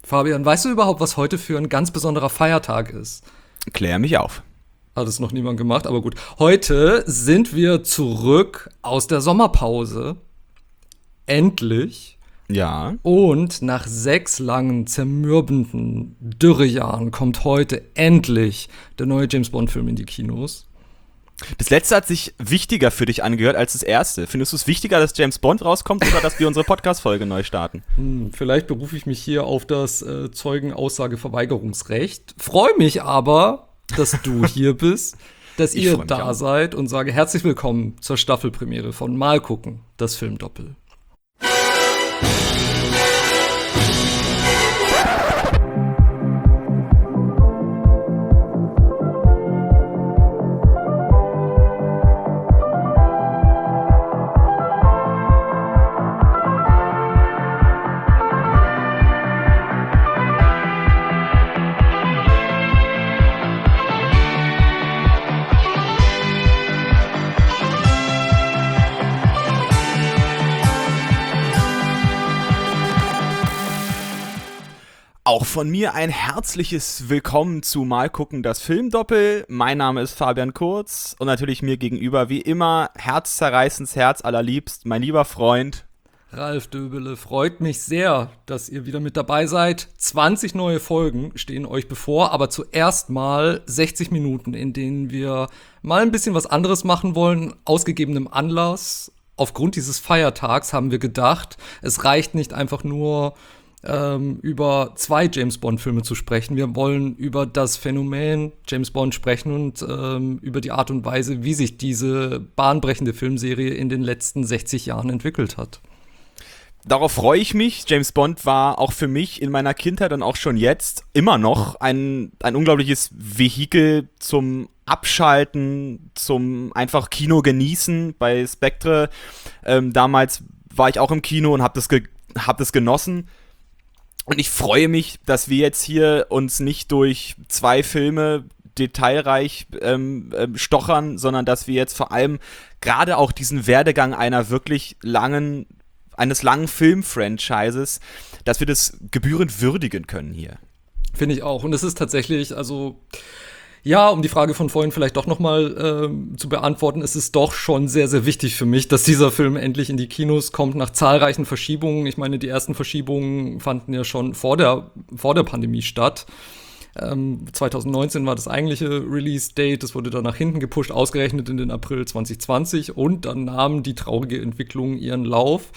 Fabian, weißt du überhaupt, was heute für ein ganz besonderer Feiertag ist? Klär mich auf. Hat es noch niemand gemacht, aber gut. Heute sind wir zurück aus der Sommerpause. Endlich. Ja. Und nach 6 langen, zermürbenden Dürrejahren kommt heute endlich der neue James-Bond-Film in die Kinos. Das letzte hat sich wichtiger für dich angehört als das erste. Findest du es wichtiger, dass James Bond rauskommt oder dass wir unsere Podcast-Folge neu starten? Vielleicht berufe ich mich hier auf das Zeugenaussageverweigerungsrecht. Freue mich aber, dass du hier bist, dass ihr da seid und sage herzlich willkommen zur Staffelpremiere von Mal gucken, das Filmdoppel. Auch von mir ein herzliches Willkommen zu Mal gucken, das Filmdoppel. Mein Name ist Fabian Kurz und natürlich mir gegenüber wie immer herzzerreißends, herzallerliebst, mein lieber Freund Ralf Döbele, freut mich sehr, dass ihr wieder mit dabei seid. 20 neue Folgen stehen euch bevor, aber zuerst mal 60 Minuten, in denen wir mal ein bisschen was anderes machen wollen, aus gegebenem Anlass. Aufgrund dieses Feiertags haben wir gedacht, es reicht nicht einfach nur über 2 James-Bond-Filme zu sprechen. Wir wollen über das Phänomen James Bond sprechen und über die Art und Weise, wie sich diese bahnbrechende Filmserie in den letzten 60 Jahren entwickelt hat. Darauf freue ich mich. James Bond war auch für mich in meiner Kindheit und auch schon jetzt immer noch ein unglaubliches Vehikel zum Abschalten, zum einfach Kino genießen. Bei Spectre damals war ich auch im Kino und hab das genossen. Und ich freue mich, dass wir jetzt hier uns nicht durch 2 Filme detailreich stochern, sondern dass wir jetzt vor allem gerade auch diesen Werdegang eines langen Film-Franchises, dass wir das gebührend würdigen können hier. Finde ich auch. Und es ist tatsächlich, also ja, um die Frage von vorhin vielleicht doch noch mal zu beantworten, ist es doch schon sehr, sehr wichtig für mich, dass dieser Film endlich in die Kinos kommt, nach zahlreichen Verschiebungen. Ich meine, die ersten Verschiebungen fanden ja schon vor der Pandemie statt. 2019 war das eigentliche Release-Date, das wurde dann nach hinten gepusht, ausgerechnet in den April 2020 und dann nahm die traurige Entwicklung ihren Lauf.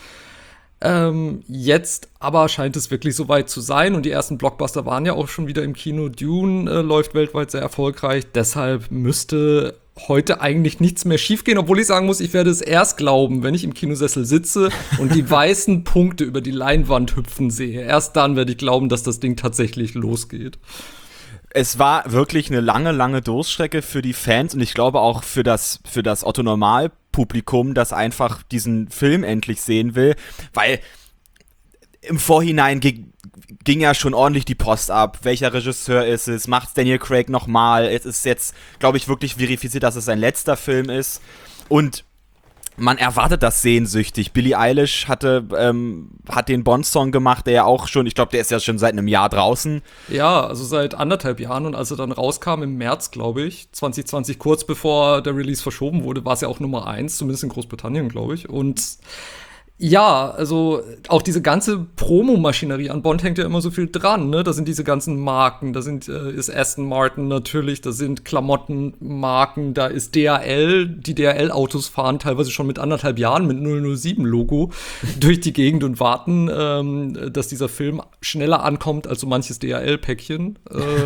Jetzt aber scheint es wirklich soweit zu sein und die ersten Blockbuster waren ja auch schon wieder im Kino. Dune läuft weltweit sehr erfolgreich, deshalb müsste heute eigentlich nichts mehr schiefgehen, obwohl ich sagen muss, ich werde es erst glauben, wenn ich im Kinosessel sitze und die weißen Punkte über die Leinwand hüpfen sehe. Erst dann werde ich glauben, dass das Ding tatsächlich losgeht. Es war wirklich eine lange, lange Durststrecke für die Fans und ich glaube auch für das Otto-Normal-Publikum, das einfach diesen Film endlich sehen will, weil im Vorhinein ging ja schon ordentlich die Post ab. Welcher Regisseur ist es? Macht's Daniel Craig nochmal? Es ist jetzt, glaube ich, wirklich verifiziert, dass es sein letzter Film ist und man erwartet das sehnsüchtig. Billie Eilish hat den Bond-Song gemacht, der ja auch schon, ich glaube, der ist ja schon seit einem Jahr draußen. Ja, also seit 1,5 Jahren und als er dann rauskam im März, glaube ich, 2020, kurz bevor der Release verschoben wurde, war es ja auch Nummer 1, zumindest in Großbritannien, glaube ich. Und ja, also auch diese ganze Promomaschinerie an Bond hängt ja immer so viel dran, ne? Da sind diese ganzen Marken, da ist Aston Martin natürlich, da sind Klamottenmarken, da ist DHL, die DHL-Autos fahren teilweise schon mit 1,5 Jahren mit 007-Logo durch die Gegend und warten, dass dieser Film schneller ankommt als so manches DHL-Päckchen.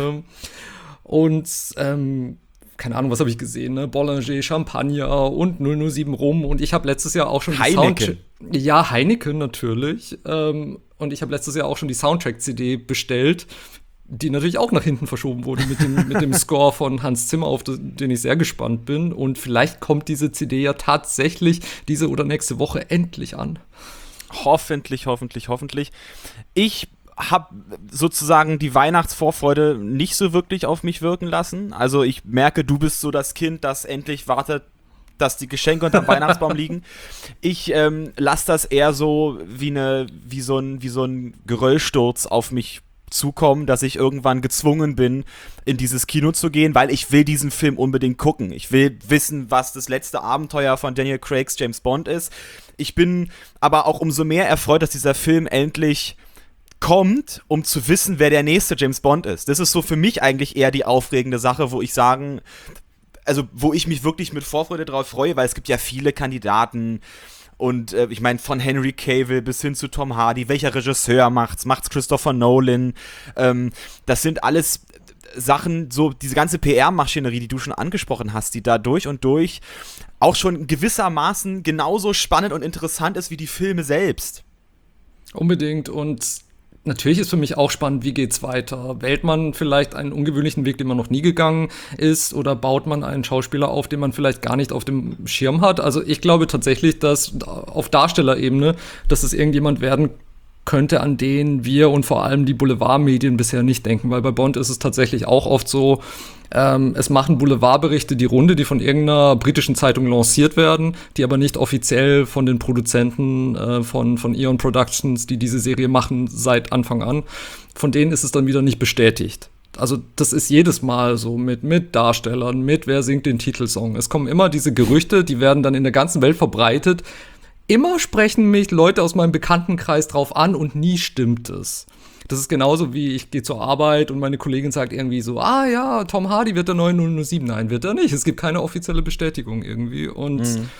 Keine Ahnung, was habe ich gesehen, ne? Bollinger, Champagner und 007 Rum. Und ich habe letztes Jahr auch schon Heineken. Ja, Heineken natürlich. Und ich habe letztes Jahr auch schon die Soundtrack-CD bestellt, die natürlich auch nach hinten verschoben wurde mit dem Score von Hans Zimmer, auf den ich sehr gespannt bin. Und vielleicht kommt diese CD ja tatsächlich diese oder nächste Woche endlich an. Hoffentlich. Ich habe sozusagen die Weihnachtsvorfreude nicht so wirklich auf mich wirken lassen. Also ich merke, du bist so das Kind, das endlich wartet, dass die Geschenke unterm Weihnachtsbaum liegen. Ich lasse das eher so wie so ein Geröllsturz auf mich zukommen, dass ich irgendwann gezwungen bin, in dieses Kino zu gehen, weil ich will diesen Film unbedingt gucken. Ich will wissen, was das letzte Abenteuer von Daniel Craigs James Bond ist. Ich bin aber auch umso mehr erfreut, dass dieser Film endlich kommt, um zu wissen, wer der nächste James Bond ist. Das ist so für mich eigentlich eher die aufregende Sache, wo ich mich wirklich mit Vorfreude drauf freue, weil es gibt ja viele Kandidaten und ich meine, von Henry Cavill bis hin zu Tom Hardy, welcher Regisseur macht's Christopher Nolan, das sind alles Sachen, so diese ganze PR-Maschinerie, die du schon angesprochen hast, die da durch und durch auch schon gewissermaßen genauso spannend und interessant ist wie die Filme selbst. Unbedingt. Und natürlich ist für mich auch spannend, wie geht's weiter? Wählt man vielleicht einen ungewöhnlichen Weg, den man noch nie gegangen ist, oder baut man einen Schauspieler auf, den man vielleicht gar nicht auf dem Schirm hat? Also ich glaube tatsächlich, dass auf Darstellerebene, dass es irgendjemand werden könnte, an den wir und vor allem die Boulevardmedien bisher nicht denken, weil bei Bond ist es tatsächlich auch oft so, es machen Boulevardberichte die Runde, die von irgendeiner britischen Zeitung lanciert werden, die aber nicht offiziell von den Produzenten von Eon Productions, die diese Serie machen, seit Anfang an. Von denen ist es dann wieder nicht bestätigt. Also das ist jedes Mal so mit Darstellern, mit wer singt den Titelsong. Es kommen immer diese Gerüchte, die werden dann in der ganzen Welt verbreitet. Immer sprechen mich Leute aus meinem Bekanntenkreis drauf an und nie stimmt es. Das ist genauso wie ich gehe zur Arbeit und meine Kollegin sagt irgendwie so, ja, Tom Hardy wird der neue 007. Nein, wird er nicht. Es gibt keine offizielle Bestätigung irgendwie. Und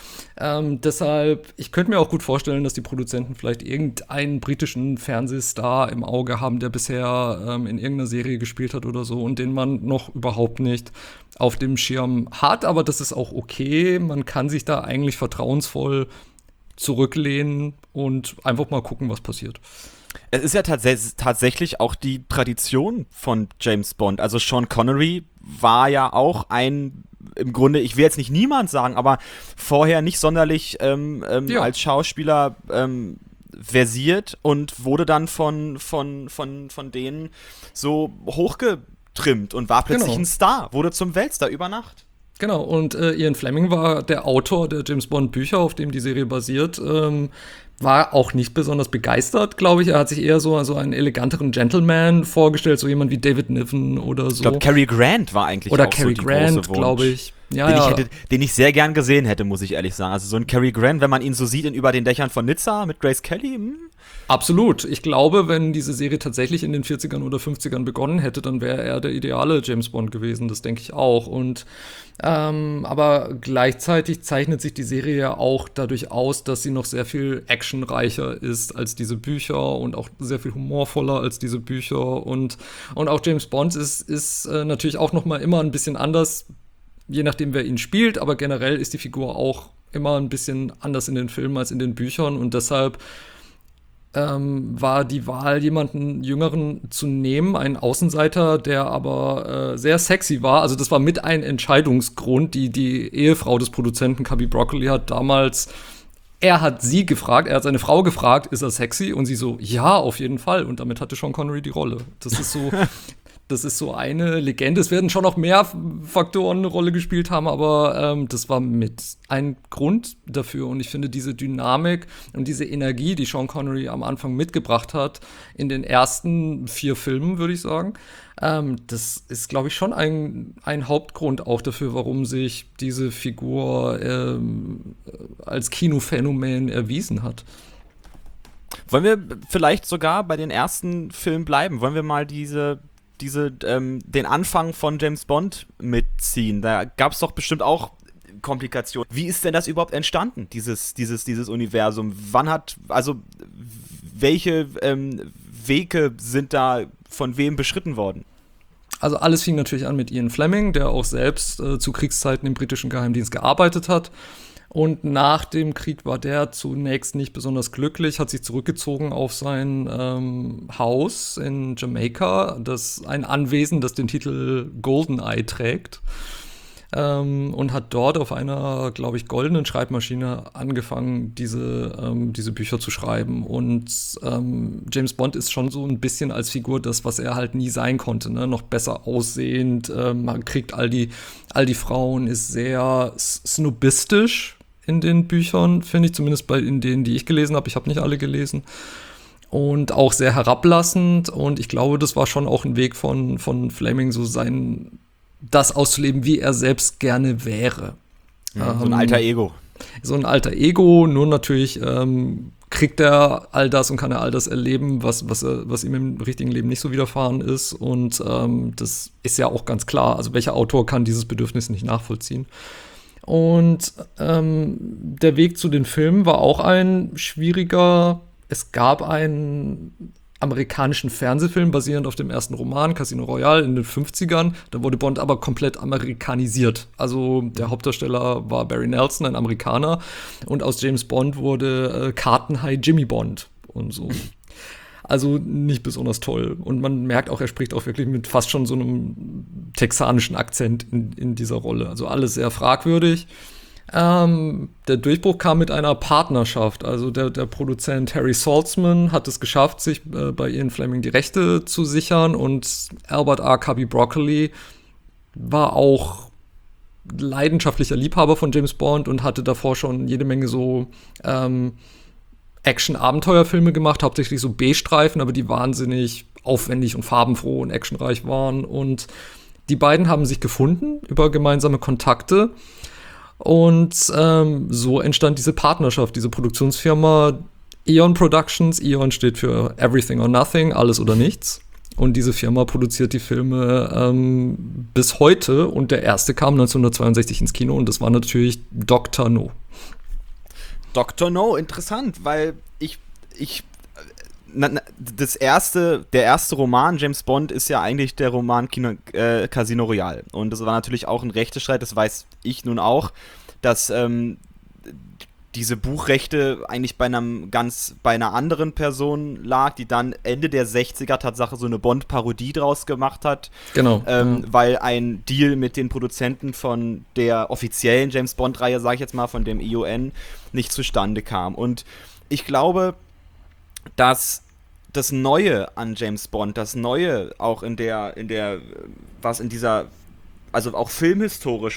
deshalb, ich könnte mir auch gut vorstellen, dass die Produzenten vielleicht irgendeinen britischen Fernsehstar im Auge haben, der bisher in irgendeiner Serie gespielt hat oder so und den man noch überhaupt nicht auf dem Schirm hat. Aber das ist auch okay. Man kann sich da eigentlich vertrauensvoll zurücklehnen und einfach mal gucken, was passiert. Es ist ja tatsächlich auch die Tradition von James Bond. Also Sean Connery war ja auch im Grunde, ich will jetzt nicht niemand sagen, aber vorher nicht sonderlich als Schauspieler versiert und wurde dann von denen so hochgetrimmt und war plötzlich ein Star, wurde zum Weltstar über Nacht. Genau, und Ian Fleming war der Autor der James Bond-Bücher, auf dem die Serie basiert. War auch nicht besonders begeistert, glaube ich. Er hat sich eher so einen eleganteren Gentleman vorgestellt, so jemand wie David Niven oder so. Ich glaube, Cary Grant war eigentlich oder auch Cary so die Grant, große Wunsch. glaube ich. Den ich sehr gern gesehen hätte, muss ich ehrlich sagen. Also so ein Cary Grant, wenn man ihn so sieht in Über den Dächern von Nizza mit Grace Kelly. Absolut. Ich glaube, wenn diese Serie tatsächlich in den 40ern oder 50ern begonnen hätte, dann wäre er der ideale James Bond gewesen. Das denke ich auch. Und aber gleichzeitig zeichnet sich die Serie ja auch dadurch aus, dass sie noch sehr viel actionreicher ist als diese Bücher und auch sehr viel humorvoller als diese Bücher. Und auch James Bond ist natürlich auch noch mal immer ein bisschen anders, je nachdem, wer ihn spielt. Aber generell ist die Figur auch immer ein bisschen anders in den Filmen als in den Büchern. Und deshalb war die Wahl, jemanden Jüngeren zu nehmen, einen Außenseiter, der aber sehr sexy war. Also das war mit ein Entscheidungsgrund. Die Ehefrau des Produzenten, Cubby Broccoli, hat damals, er hat seine Frau gefragt, ist er sexy? Und sie so, ja, auf jeden Fall. Und damit hatte Sean Connery die Rolle. Das ist so eine Legende. Es werden schon noch mehr Faktoren eine Rolle gespielt haben, aber das war mit ein Grund dafür. Und ich finde, diese Dynamik und diese Energie, die Sean Connery am Anfang mitgebracht hat, in den ersten 4 Filmen, würde ich sagen, das ist, glaube ich, schon ein Hauptgrund auch dafür, warum sich diese Figur als Kinophänomen erwiesen hat. Wollen wir vielleicht sogar bei den ersten Filmen bleiben? Wollen wir mal den Anfang von James Bond mitziehen? Da gab es doch bestimmt auch Komplikationen. Wie ist denn das überhaupt entstanden, dieses Universum? Welche Wege sind da von wem beschritten worden? Also alles fing natürlich an mit Ian Fleming, der auch selbst zu Kriegszeiten im britischen Geheimdienst gearbeitet hat. Und nach dem Krieg war der zunächst nicht besonders glücklich, hat sich zurückgezogen auf sein Haus in Jamaika, ein Anwesen, das den Titel GoldenEye trägt. Und hat dort auf einer, glaube ich, goldenen Schreibmaschine angefangen, diese Bücher zu schreiben. Und James Bond ist schon so ein bisschen als Figur das, was er halt nie sein konnte, ne? Noch besser aussehend, man kriegt all die Frauen, ist sehr snobistisch in den Büchern, finde ich, zumindest in denen, die ich gelesen habe. Ich habe nicht alle gelesen. und auch sehr herablassend. Und ich glaube, das war schon auch ein Weg von Fleming, so das auszuleben, wie er selbst gerne wäre. So ein alter Ego. So ein alter Ego, nur natürlich kriegt er all das und kann er all das erleben, was ihm im richtigen Leben nicht so widerfahren ist. Und das ist ja auch ganz klar. Also welcher Autor kann dieses Bedürfnis nicht nachvollziehen? Und der Weg zu den Filmen war auch ein schwieriger. Es gab einen amerikanischen Fernsehfilm basierend auf dem ersten Roman, Casino Royale, in den 50ern. Da wurde Bond aber komplett amerikanisiert. Also der Hauptdarsteller war Barry Nelson, ein Amerikaner. Und aus James Bond wurde Kartenhai Jimmy Bond und so. Also nicht besonders toll. Und man merkt auch, er spricht auch wirklich mit fast schon so einem texanischen Akzent in dieser Rolle. Also alles sehr fragwürdig. Der Durchbruch kam mit einer Partnerschaft. Also der Produzent Harry Saltzman hat es geschafft, sich bei Ian Fleming die Rechte zu sichern. Und Albert R. Cubby Broccoli war auch leidenschaftlicher Liebhaber von James Bond und hatte davor schon jede Menge so Action-Abenteuerfilme gemacht, hauptsächlich so B-Streifen, aber die wahnsinnig aufwendig und farbenfroh und actionreich waren. Und die beiden haben sich gefunden über gemeinsame Kontakte. Und so entstand diese Partnerschaft, diese Produktionsfirma Eon Productions. Eon steht für Everything or Nothing, alles oder nichts. Und diese Firma produziert die Filme bis heute. Und der erste kam 1962 ins Kino und das war natürlich Dr. No. Dr. No, interessant, weil der erste Roman James Bond ist ja eigentlich der Roman Casino Royale. Und das war natürlich auch ein Rechtestreit, das weiß ich nun auch, dass diese Buchrechte eigentlich bei einer anderen Person lag, die dann Ende der 60er Tatsache so eine Bond-Parodie draus gemacht hat. Genau. Weil ein Deal mit den Produzenten von der offiziellen James Bond-Reihe, sage ich jetzt mal, von dem EON, nicht zustande kam. Und ich glaube, dass das Neue an James Bond, das Neue auch also auch filmhistorisch,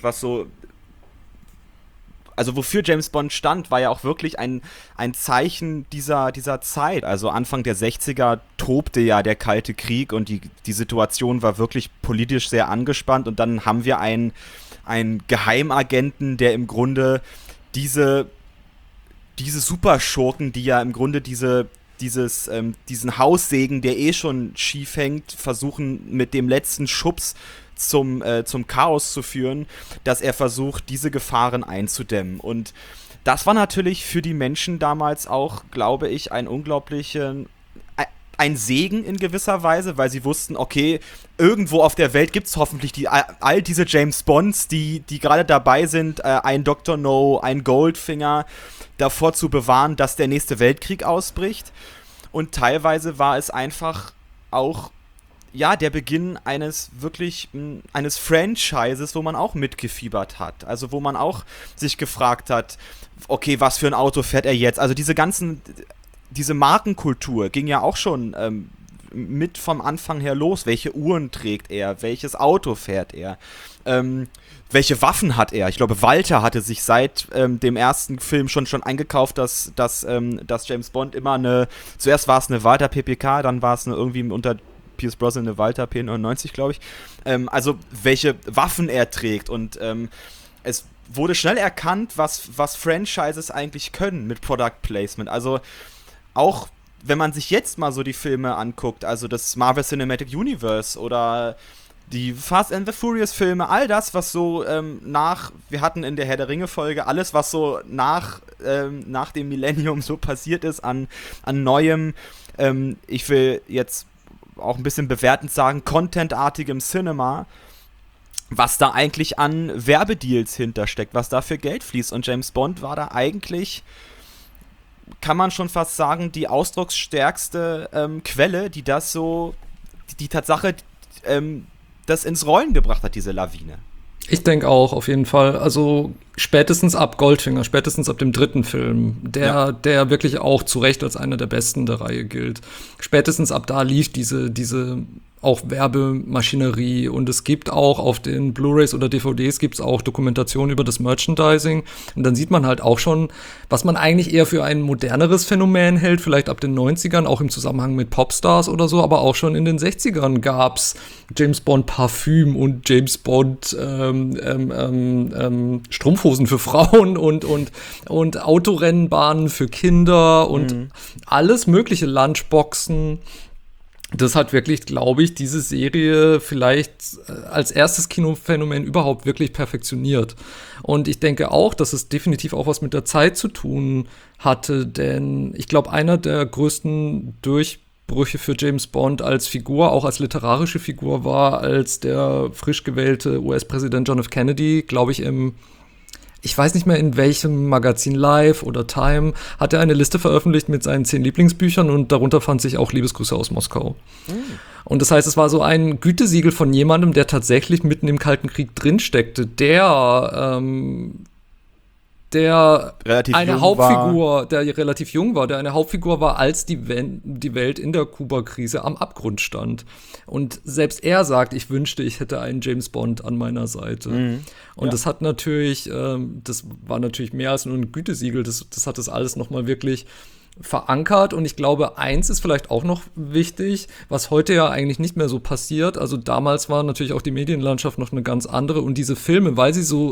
also wofür James Bond stand, war ja auch wirklich ein Zeichen dieser Zeit. Also Anfang der 60er tobte ja der Kalte Krieg und die Situation war wirklich politisch sehr angespannt und dann haben wir einen Geheimagenten, der im Grunde diese Superschurken, die ja im Grunde diesen Haussegen, der schon schief hängt, versuchen mit dem letzten Schubs zum Chaos zu führen, dass er versucht, diese Gefahren einzudämmen. Und das war natürlich für die Menschen damals auch, glaube ich, ein Segen in gewisser Weise, weil sie wussten, okay, irgendwo auf der Welt gibt es hoffentlich all diese James Bonds, die gerade dabei sind, ein Dr. No, ein Goldfinger, davor zu bewahren, dass der nächste Weltkrieg ausbricht. Und teilweise war es einfach auch der Beginn eines Franchises, wo man auch mitgefiebert hat. Also wo man auch sich gefragt hat, okay, was für ein Auto fährt er jetzt? Also diese Markenkultur ging ja auch schon mit vom Anfang her los. Welche Uhren trägt er? Welches Auto fährt er? Welche Waffen hat er? Ich glaube, Walther hatte sich seit dem ersten Film schon eingekauft, dass James Bond immer zuerst war es eine Walther PPK, dann war es irgendwie unter Pierce Brosnan eine Walther P99, glaube ich. Also welche Waffen er trägt und es wurde schnell erkannt, was Franchises eigentlich können mit Product Placement. Also auch wenn man sich jetzt mal so die Filme anguckt, also das Marvel Cinematic Universe oder die Fast and the Furious Filme, all das, was so wir hatten in der Herr der Ringe Folge, alles, was so nach dem Millennium so passiert ist an neuem, ich will jetzt auch ein bisschen bewertend sagen, contentartigem Cinema, was da eigentlich an Werbedeals hintersteckt, was da für Geld fließt. Und James Bond war da eigentlich, kann man schon fast sagen, die ausdrucksstärkste Quelle, die die Tatsache, das ins Rollen gebracht hat, diese Lawine. Ich denke auch, auf jeden Fall. Also spätestens ab Goldfinger, spätestens ab dem dritten Film, der wirklich auch zu Recht als einer der besten der Reihe gilt. Spätestens ab da lief diese auch Werbemaschinerie und es gibt auch auf den Blu-rays oder DVDs gibt's auch Dokumentationen über das Merchandising und dann sieht man halt auch schon, was man eigentlich eher für ein moderneres Phänomen hält, vielleicht ab den 90ern, auch im Zusammenhang mit Popstars oder so, aber auch schon in den 60ern gab's James Bond Parfüm und James Bond Strumpfhosen für Frauen und Autorennbahnen für Kinder und alles mögliche, Lunchboxen. Das hat wirklich, glaube ich, diese Serie vielleicht als erstes Kinophänomen überhaupt wirklich perfektioniert. Und ich denke auch, dass es definitiv auch was mit der Zeit zu tun hatte, denn ich glaube, einer der größten Durchbrüche für James Bond als Figur, auch als literarische Figur, war, als der frisch gewählte US-Präsident John F. Kennedy, glaube ich, ich weiß nicht mehr in welchem Magazin, Live oder Time, hat er eine Liste veröffentlicht mit seinen 10 Lieblingsbüchern und darunter fand sich auch Liebesgrüße aus Moskau. Und das heißt, es war so ein Gütesiegel von jemandem, der tatsächlich mitten im Kalten Krieg drinsteckte, der relativ eine jung Hauptfigur, war. der relativ jung war, der eine Hauptfigur war, als die Welt in der Kuba-Krise am Abgrund stand. Und selbst er sagt, ich wünschte, ich hätte einen James Bond an meiner Seite. Und das hat natürlich, das war natürlich mehr als nur ein Gütesiegel, das hat das alles nochmal wirklich verankert und ich glaube, eins ist vielleicht auch noch wichtig, was heute ja eigentlich nicht mehr so passiert. Also damals war natürlich auch die Medienlandschaft noch eine ganz andere und diese Filme, weil sie so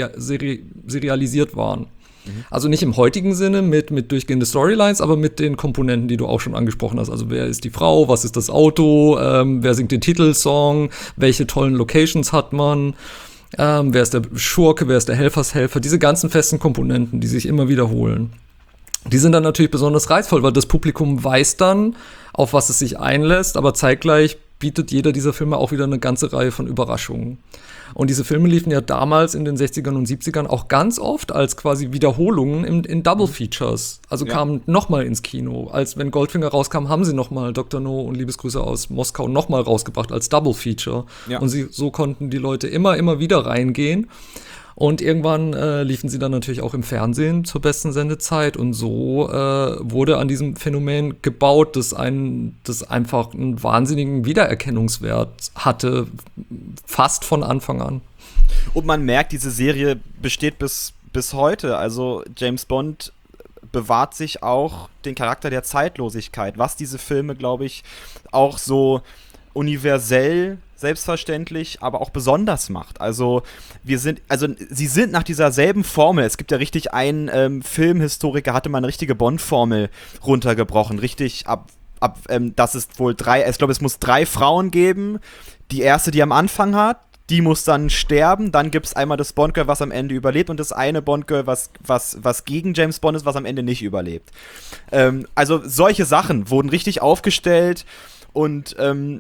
serialisiert waren. Also nicht im heutigen Sinne mit durchgehende Storylines, aber mit den Komponenten, die du auch schon angesprochen hast. Also wer ist die Frau, was ist das Auto, wer singt den Titelsong, welche tollen Locations hat man, wer ist der Schurke, wer ist der Helfershelfer, diese ganzen festen Komponenten, die sich immer wiederholen. Die sind dann natürlich besonders reizvoll, weil das Publikum weiß dann, auf was es sich einlässt, aber zeitgleich bietet jeder dieser Filme auch wieder eine ganze Reihe von Überraschungen. Und diese Filme liefen ja damals in den 60ern und 70ern auch ganz oft als quasi Wiederholungen in Double Features. Also kamen nochmal ins Kino. Als wenn Goldfinger rauskam, haben sie nochmal Dr. No und Liebesgrüße aus Moskau nochmal rausgebracht als Double Feature. Ja. Und so konnten die Leute immer wieder reingehen. Und irgendwann liefen sie dann natürlich auch im Fernsehen zur besten Sendezeit und so wurde an diesem Phänomen gebaut, das einfach einen wahnsinnigen Wiedererkennungswert hatte, fast von Anfang an. Und man merkt, diese Serie besteht bis heute. Also James Bond bewahrt sich auch den Charakter der Zeitlosigkeit, was diese Filme, glaube ich, auch so universell selbstverständlich, aber auch besonders macht. Also sie sind nach dieser selben Formel. Es gibt ja richtig einen Filmhistoriker, hatte mal eine richtige Bond-Formel runtergebrochen. Richtig dass es wohl ich glaube, es muss 3 Frauen geben. Die erste, die am Anfang hat, die muss dann sterben. Dann gibt es einmal das Bond-Girl, was am Ende überlebt und das eine Bond-Girl, was gegen James Bond ist, was am Ende nicht überlebt. Also solche Sachen wurden richtig aufgestellt und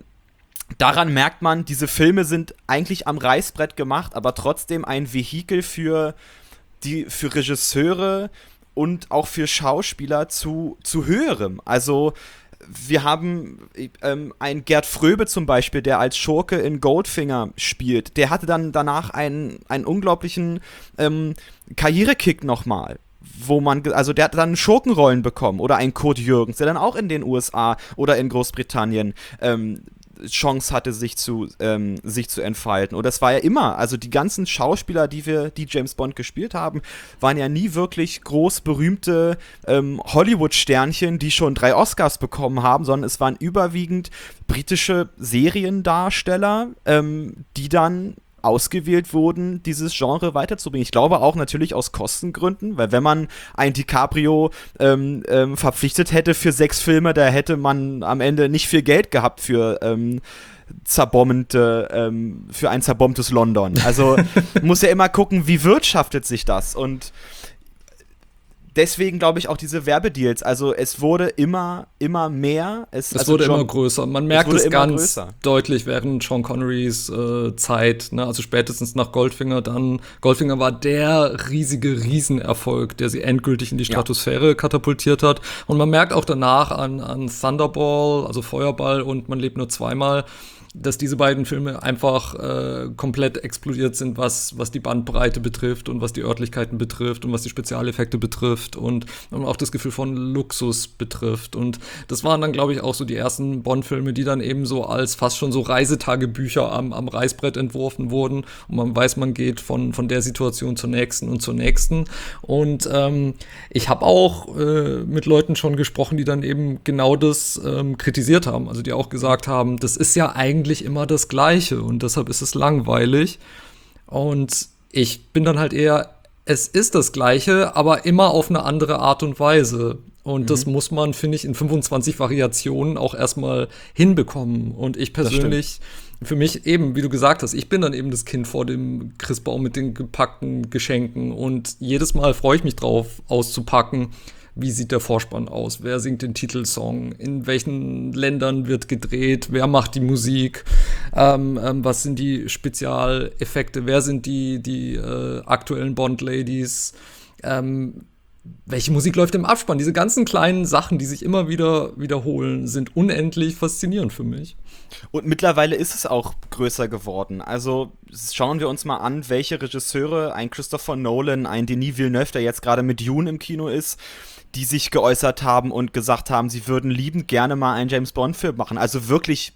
daran merkt man, diese Filme sind eigentlich am Reißbrett gemacht, aber trotzdem ein Vehikel für Regisseure und auch für Schauspieler zu höherem. Also wir haben einen Gerd Fröbe zum Beispiel, der als Schurke in Goldfinger spielt. Der hatte dann danach einen unglaublichen Karrierekick nochmal. Der hat dann Schurkenrollen bekommen. Oder ein Kurt Jürgens, der dann auch in den USA oder in Großbritannien Chance hatte, sich zu entfalten. Und das war ja immer, also die ganzen Schauspieler, die James Bond gespielt haben, waren ja nie wirklich groß berühmte Hollywood-Sternchen, die schon 3 Oscars bekommen haben, sondern es waren überwiegend britische Seriendarsteller, die dann ausgewählt wurden, dieses Genre weiterzubringen. Ich glaube auch natürlich aus Kostengründen, weil wenn man ein DiCaprio verpflichtet hätte für 6 Filme, da hätte man am Ende nicht viel Geld gehabt für ein zerbombtes London. Also muss ja immer gucken, wie wirtschaftet sich das und deswegen glaube ich auch diese Werbedeals. Also es wurde immer mehr. Es wurde immer größer. Man merkt es ganz deutlich während Sean Connerys Zeit. Ne? Also spätestens nach Goldfinger dann. Goldfinger war der riesige Riesenerfolg, der sie endgültig in die Stratosphäre katapultiert hat. Und man merkt auch danach an Thunderball, also Feuerball und Man lebt nur zweimal, dass diese beiden Filme einfach komplett explodiert sind, was die Bandbreite betrifft und was die Örtlichkeiten betrifft und was die Spezialeffekte betrifft und auch das Gefühl von Luxus betrifft. Und das waren dann, glaube ich, auch so die ersten Bond-Filme, die dann eben so als fast schon so Reisetagebücher am Reißbrett entworfen wurden. Und man weiß, man geht von der Situation zur nächsten und zur nächsten. Und ich habe auch mit Leuten schon gesprochen, die dann eben genau das kritisiert haben. Also die auch gesagt haben, das ist ja eigentlich immer das Gleiche und deshalb ist es langweilig. Und ich bin dann halt eher, es ist das Gleiche, aber immer auf eine andere Art und Weise. Und das muss man, finde ich, in 25 Variationen auch erstmal hinbekommen. Und ich persönlich, für mich eben, wie du gesagt hast, ich bin dann eben das Kind vor dem Christbaum mit den gepackten Geschenken. Und jedes Mal freue ich mich drauf, auszupacken. Wie sieht der Vorspann aus? Wer singt den Titelsong? In welchen Ländern wird gedreht? Wer macht die Musik? Was sind die Spezialeffekte? Wer sind die aktuellen Bond-Ladies? Welche Musik läuft im Abspann? Diese ganzen kleinen Sachen, die sich immer wieder wiederholen, sind unendlich faszinierend für mich. Und mittlerweile ist es auch größer geworden. Also schauen wir uns mal an, welche Regisseure, ein Christopher Nolan, ein Denis Villeneuve, der jetzt gerade mit Dune im Kino ist, die sich geäußert haben und gesagt haben, sie würden liebend gerne mal einen James-Bond-Film machen. Also wirklich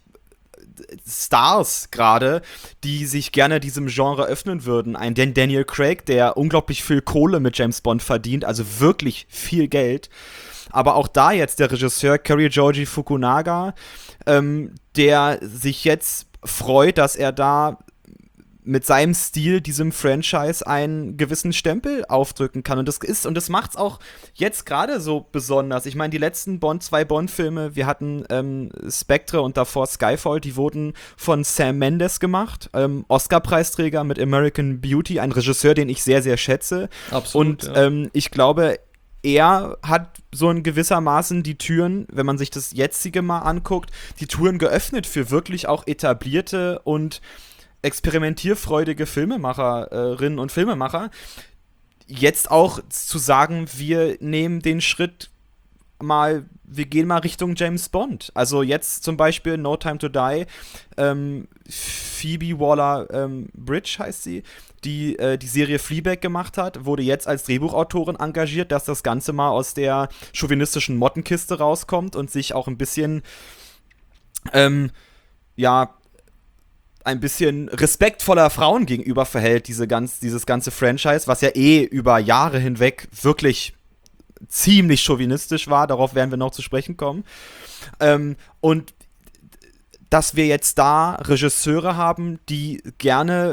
Stars gerade, die sich gerne diesem Genre öffnen würden. Ein Daniel Craig, der unglaublich viel Kohle mit James Bond verdient, also wirklich viel Geld. Aber auch da jetzt der Regisseur Cary-Joji Fukunaga, der sich jetzt freut, dass er da mit seinem Stil diesem Franchise einen gewissen Stempel aufdrücken kann. Und das macht's auch jetzt gerade so besonders. Ich meine, die letzten zwei Bond-Filme, wir hatten Spectre und davor Skyfall, die wurden von Sam Mendes gemacht, Oscar-Preisträger mit American Beauty, ein Regisseur, den ich sehr, sehr schätze. Absolut, und ich glaube, er hat so in gewissermaßen die Türen, wenn man sich das jetzige mal anguckt, die Türen geöffnet für wirklich auch etablierte und experimentierfreudige Filmemacherinnen und Filmemacher, jetzt auch zu sagen, wir nehmen den Schritt mal, wir gehen mal Richtung James Bond. Also jetzt zum Beispiel No Time to Die, Phoebe Waller-Bridge heißt sie, die die Serie Fleabag gemacht hat, wurde jetzt als Drehbuchautorin engagiert, dass das Ganze mal aus der chauvinistischen Mottenkiste rauskommt und sich auch ein bisschen ein bisschen respektvoller Frauen gegenüber verhält, dieses ganze Franchise, was ja über Jahre hinweg wirklich ziemlich chauvinistisch war, darauf werden wir noch zu sprechen kommen. Und dass wir jetzt da Regisseure haben, die gerne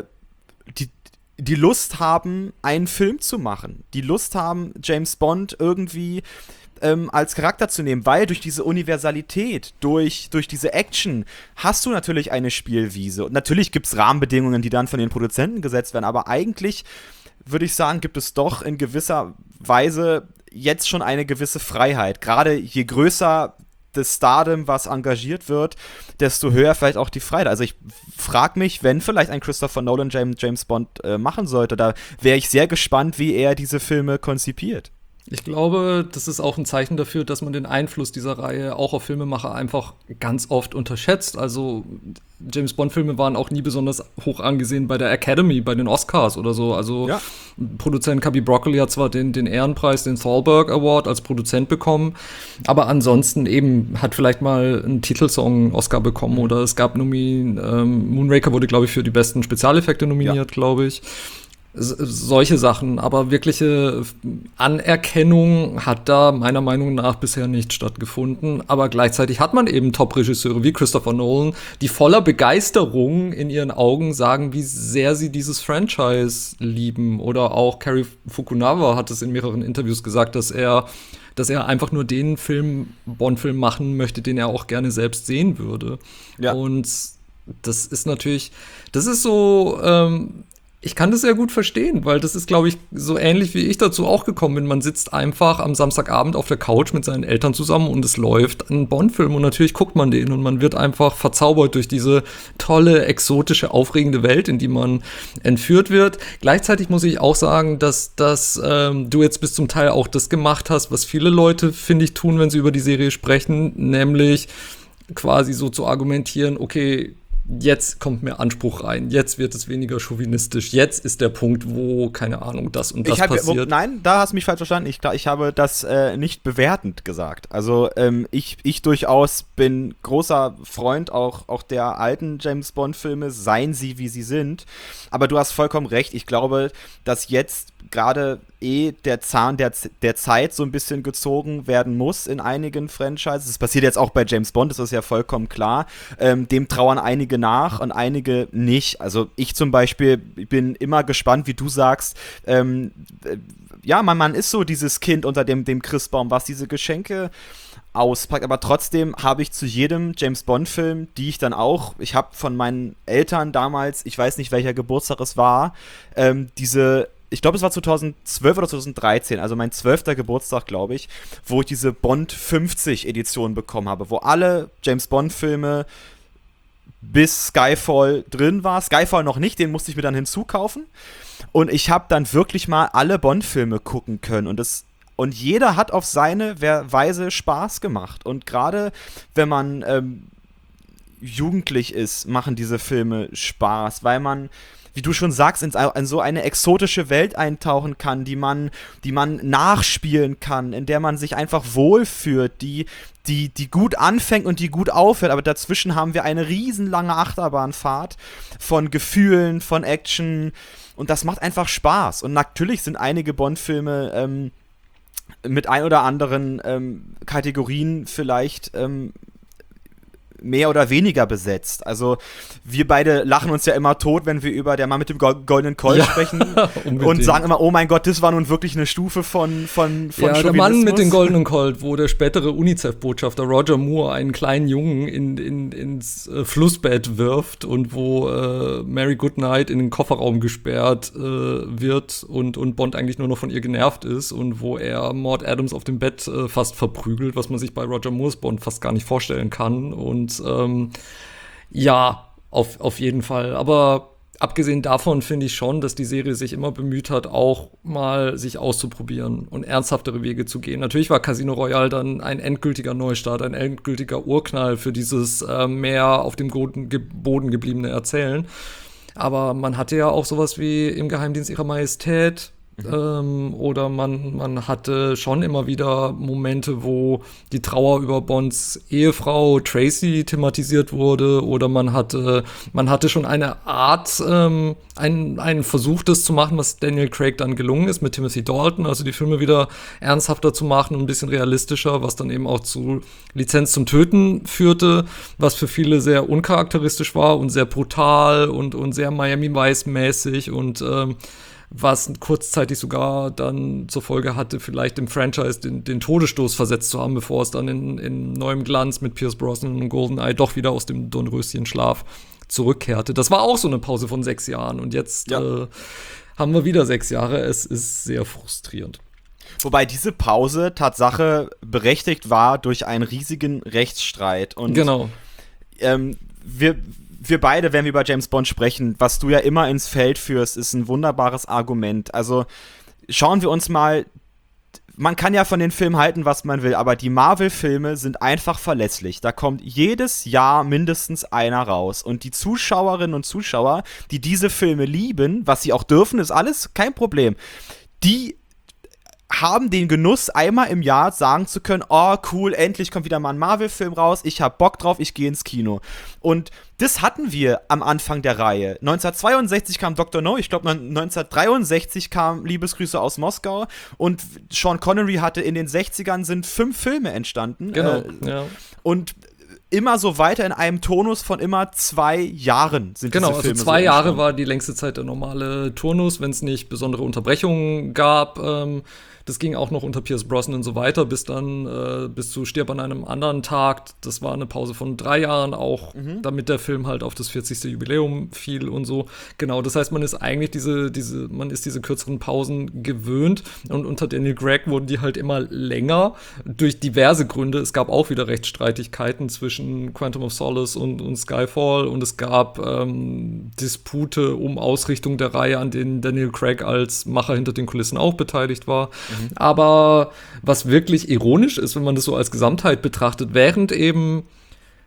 die Lust haben, einen Film zu machen, die Lust haben, James Bond irgendwie als Charakter zu nehmen, weil durch diese Universalität, durch diese Action hast du natürlich eine Spielwiese. Und natürlich gibt es Rahmenbedingungen, die dann von den Produzenten gesetzt werden, aber eigentlich würde ich sagen, gibt es doch in gewisser Weise jetzt schon eine gewisse Freiheit. Gerade je größer das Stardom, was engagiert wird, desto höher vielleicht auch die Freiheit. Also ich frage mich, wenn vielleicht ein Christopher Nolan James Bond machen sollte, da wäre ich sehr gespannt, wie er diese Filme konzipiert. Ich glaube, das ist auch ein Zeichen dafür, dass man den Einfluss dieser Reihe auch auf Filmemacher einfach ganz oft unterschätzt. Also James-Bond-Filme waren auch nie besonders hoch angesehen bei der Academy, bei den Oscars oder so. Also ja. Produzent Cubby Broccoli hat zwar den Ehrenpreis, den Thalberg Award als Produzent bekommen, aber ansonsten eben hat vielleicht mal einen Titelsong Oscar bekommen oder es gab Moonraker wurde, glaube ich, für die besten Spezialeffekte nominiert, glaube ich. Solche Sachen, aber wirkliche Anerkennung hat da meiner Meinung nach bisher nicht stattgefunden, aber gleichzeitig hat man eben Top-Regisseure wie Christopher Nolan, die voller Begeisterung in ihren Augen sagen, wie sehr sie dieses Franchise lieben, oder auch Cary Fukunaga hat es in mehreren Interviews gesagt, dass er einfach nur den Bond-Film machen möchte, den er auch gerne selbst sehen würde. Ja. Und das ist natürlich, das ist so, ich kann das sehr gut verstehen, weil das ist, glaube ich, so ähnlich wie ich dazu auch gekommen bin. Man sitzt einfach am Samstagabend auf der Couch mit seinen Eltern zusammen und es läuft ein Bond-Film und natürlich guckt man den und man wird einfach verzaubert durch diese tolle, exotische, aufregende Welt, in die man entführt wird. Gleichzeitig muss ich auch sagen, dass du jetzt bis zum Teil auch das gemacht hast, was viele Leute, finde ich, tun, wenn sie über die Serie sprechen, nämlich quasi so zu argumentieren, okay, jetzt kommt mehr Anspruch rein, jetzt wird es weniger chauvinistisch, jetzt ist der Punkt, wo, keine Ahnung, das und das passiert. Nein, da hast du mich falsch verstanden. Ich habe das nicht bewertend gesagt. Also ich durchaus bin großer Freund auch der alten James-Bond-Filme, seien sie, wie sie sind. Aber du hast vollkommen recht. Ich glaube, dass jetzt gerade der Zahn der Zeit so ein bisschen gezogen werden muss in einigen Franchises. Das passiert jetzt auch bei James Bond, das ist ja vollkommen klar. Dem trauern einige nach und einige nicht. Also ich zum Beispiel bin immer gespannt, wie du sagst, ja, man ist so dieses Kind unter dem Christbaum, was diese Geschenke auspackt, aber trotzdem habe ich zu jedem James-Bond-Film, ich habe von meinen Eltern damals, ich weiß nicht, welcher Geburtstag es war, ich glaube, es war 2012 oder 2013, also mein 12. Geburtstag, glaube ich, wo ich diese Bond 50 Edition bekommen habe, wo alle James-Bond-Filme bis Skyfall drin war. Skyfall noch nicht, den musste ich mir dann hinzukaufen. Und ich habe dann wirklich mal alle Bond-Filme gucken können. Und jeder hat auf seine Weise Spaß gemacht. Und gerade wenn man jugendlich ist, machen diese Filme Spaß, weil man, wie du schon sagst, in so eine exotische Welt eintauchen kann, die man nachspielen kann, in der man sich einfach wohlfühlt, die gut anfängt und die gut aufhört, aber dazwischen haben wir eine riesenlange Achterbahnfahrt von Gefühlen, von Action, und das macht einfach Spaß. Und natürlich sind einige Bond-Filme mit ein oder anderen Kategorien vielleicht mehr oder weniger besetzt. Also wir beide lachen uns ja immer tot, wenn wir über Der Mann mit dem goldenen Colt sprechen und sagen immer, oh mein Gott, das war nun wirklich eine Stufe von ja, Der Mann mit dem goldenen Colt, wo der spätere UNICEF-Botschafter Roger Moore einen kleinen Jungen ins Flussbett wirft und wo Mary Goodnight in den Kofferraum gesperrt wird und Bond eigentlich nur noch von ihr genervt ist und wo er Maud Adams auf dem Bett fast verprügelt, was man sich bei Roger Moores Bond fast gar nicht vorstellen kann. Und ja, auf jeden Fall. Aber abgesehen davon finde ich schon, dass die Serie sich immer bemüht hat, auch mal sich auszuprobieren und ernsthaftere Wege zu gehen. Natürlich war Casino Royale dann ein endgültiger Neustart, ein endgültiger Urknall für dieses mehr auf dem Boden gebliebene Erzählen. Aber man hatte ja auch sowas wie Im Geheimdienst ihrer Majestät. Oder man hatte schon immer wieder Momente, wo die Trauer über Bonds Ehefrau Tracy thematisiert wurde, oder man hatte schon eine Art, einen Versuch, das zu machen, was Daniel Craig dann gelungen ist mit Timothy Dalton, also die Filme wieder ernsthafter zu machen und ein bisschen realistischer, was dann eben auch zu Lizenz zum Töten führte, was für viele sehr uncharakteristisch war und sehr brutal und sehr Miami Vice-mäßig und was kurzzeitig sogar dann zur Folge hatte, vielleicht im Franchise den Todesstoß versetzt zu haben, bevor es dann in neuem Glanz mit Pierce Brosnan und GoldenEye doch wieder aus dem Dornröschenschlaf zurückkehrte. Das war auch so eine Pause von 6 Jahren und jetzt haben wir wieder 6 Jahre. Es ist sehr frustrierend. Wobei diese Pause Tatsache berechtigt war durch einen riesigen Rechtsstreit. Und genau. Wir beide, wenn wir über James Bond sprechen, was du ja immer ins Feld führst, ist ein wunderbares Argument. Also schauen wir uns mal, man kann ja von den Filmen halten, was man will, aber die Marvel-Filme sind einfach verlässlich. Da kommt jedes Jahr mindestens einer raus. Und die Zuschauerinnen und Zuschauer, die diese Filme lieben, was sie auch dürfen, ist alles kein Problem. Die haben den Genuss, einmal im Jahr sagen zu können, oh cool, endlich kommt wieder mal ein Marvel-Film raus, ich hab Bock drauf, ich gehe ins Kino. Und das hatten wir am Anfang der Reihe. 1962 kam Dr. No, ich glaube 1963 kam Liebesgrüße aus Moskau und Sean Connery hatte in den 60ern sind 5 Filme entstanden. Genau, ja. Und immer so weiter in einem Tonus von immer 2 Jahren sind diese Filme. Genau, also 2 Jahre war die längste Zeit der normale Turnus, wenn es nicht besondere Unterbrechungen gab. Das ging auch noch unter Pierce Brosnan und so weiter, bis zu Stirb an einem anderen Tag. Das war eine Pause von 3 Jahren auch, damit der Film halt auf das 40. Jubiläum fiel und so. Genau, das heißt, man ist eigentlich diese kürzeren Pausen gewöhnt. Und unter Daniel Craig wurden die halt immer länger durch diverse Gründe. Es gab auch wieder Rechtsstreitigkeiten zwischen Quantum of Solace und Skyfall, und es gab Dispute um Ausrichtung der Reihe, an denen Daniel Craig als Macher hinter den Kulissen auch beteiligt war. Aber was wirklich ironisch ist, wenn man das so als Gesamtheit betrachtet, während eben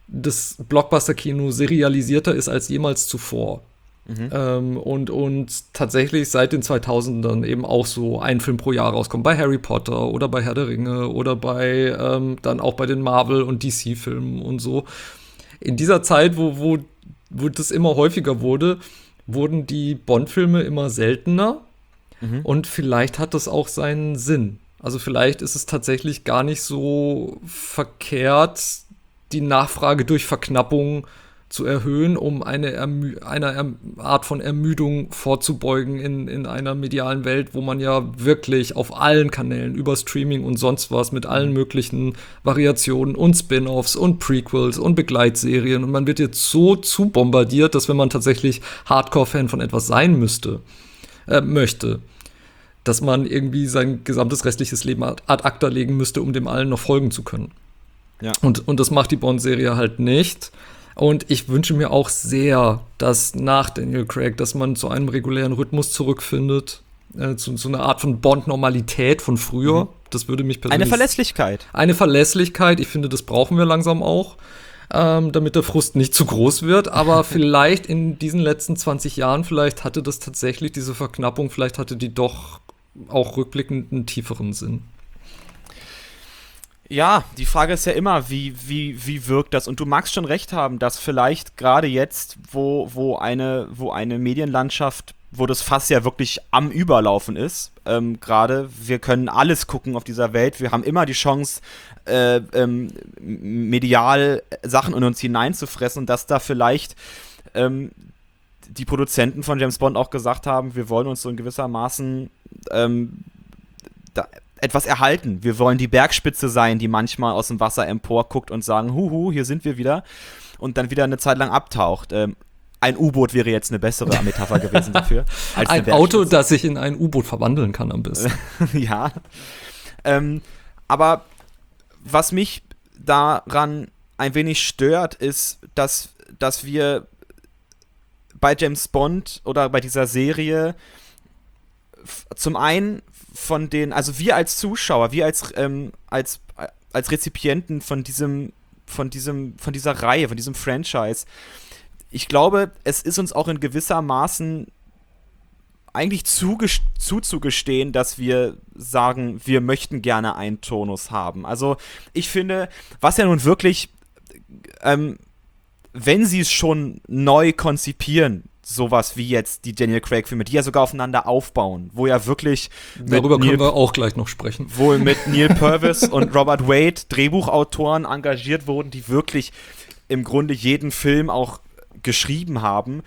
das Blockbuster-Kino serialisierter ist als jemals zuvor. Und tatsächlich seit den 2000ern eben auch so ein Film pro Jahr rauskommt. Bei Harry Potter oder bei Herr der Ringe oder dann auch bei den Marvel- und DC-Filmen und so. In dieser Zeit, wo das immer häufiger wurde, wurden die Bond-Filme immer seltener. Und vielleicht hat das auch seinen Sinn. Also vielleicht ist es tatsächlich gar nicht so verkehrt, die Nachfrage durch Verknappung zu erhöhen, um einer Art von Ermüdung vorzubeugen in einer medialen Welt, wo man ja wirklich auf allen Kanälen über Streaming und sonst was mit allen möglichen Variationen und Spin-offs und Prequels und Begleitserien, und man wird jetzt so zu bombardiert, dass wenn man tatsächlich Hardcore-Fan von etwas sein möchte, dass man irgendwie sein gesamtes restliches Leben ad acta legen müsste, um dem allen noch folgen zu können. Ja. Und das macht die Bond-Serie halt nicht. Und ich wünsche mir auch sehr, dass nach Daniel Craig, dass man zu einem regulären Rhythmus zurückfindet, zu einer Art von Bond-Normalität von früher. Das würde mich persönlich... Eine Verlässlichkeit. Eine Verlässlichkeit. Ich finde, das brauchen wir langsam auch, damit der Frust nicht zu groß wird. Aber vielleicht in diesen letzten 20 Jahren, vielleicht hatte das tatsächlich, diese Verknappung, vielleicht hatte die doch auch rückblickend einen tieferen Sinn. Ja, die Frage ist ja immer, wie wirkt das? Und du magst schon recht haben, dass vielleicht gerade jetzt, wo eine Medienlandschaft, wo das Fass ja wirklich am Überlaufen ist, gerade, wir können alles gucken auf dieser Welt, wir haben immer die Chance, medial Sachen in uns hineinzufressen, und dass da vielleicht die Produzenten von James Bond auch gesagt haben, wir wollen uns so in gewissermaßen etwas erhalten. Wir wollen die Bergspitze sein, die manchmal aus dem Wasser emporguckt und sagen, huhu, hier sind wir wieder, und dann wieder eine Zeit lang abtaucht. Ein U-Boot wäre jetzt eine bessere Metapher gewesen dafür. Als ein Auto, das sich in ein U-Boot verwandeln kann am besten. Ja. Aber was mich daran ein wenig stört, ist, dass wir bei James Bond oder bei dieser Serie zum einen also wir als Zuschauer, wir als Rezipienten von dieser Reihe, von diesem Franchise, ich glaube, es ist uns auch in gewissermaßen eigentlich zuzugestehen, dass wir sagen, wir möchten gerne einen Tonus haben. Also ich finde, was ja nun wirklich, wenn sie es schon neu konzipieren, sowas wie jetzt die Daniel Craig-Filme, die ja sogar aufeinander aufbauen, wo ja wirklich darüber können wir auch gleich noch sprechen. Wo mit Neil Purvis und Robert Wade Drehbuchautoren engagiert wurden, die wirklich im Grunde jeden Film auch geschrieben haben,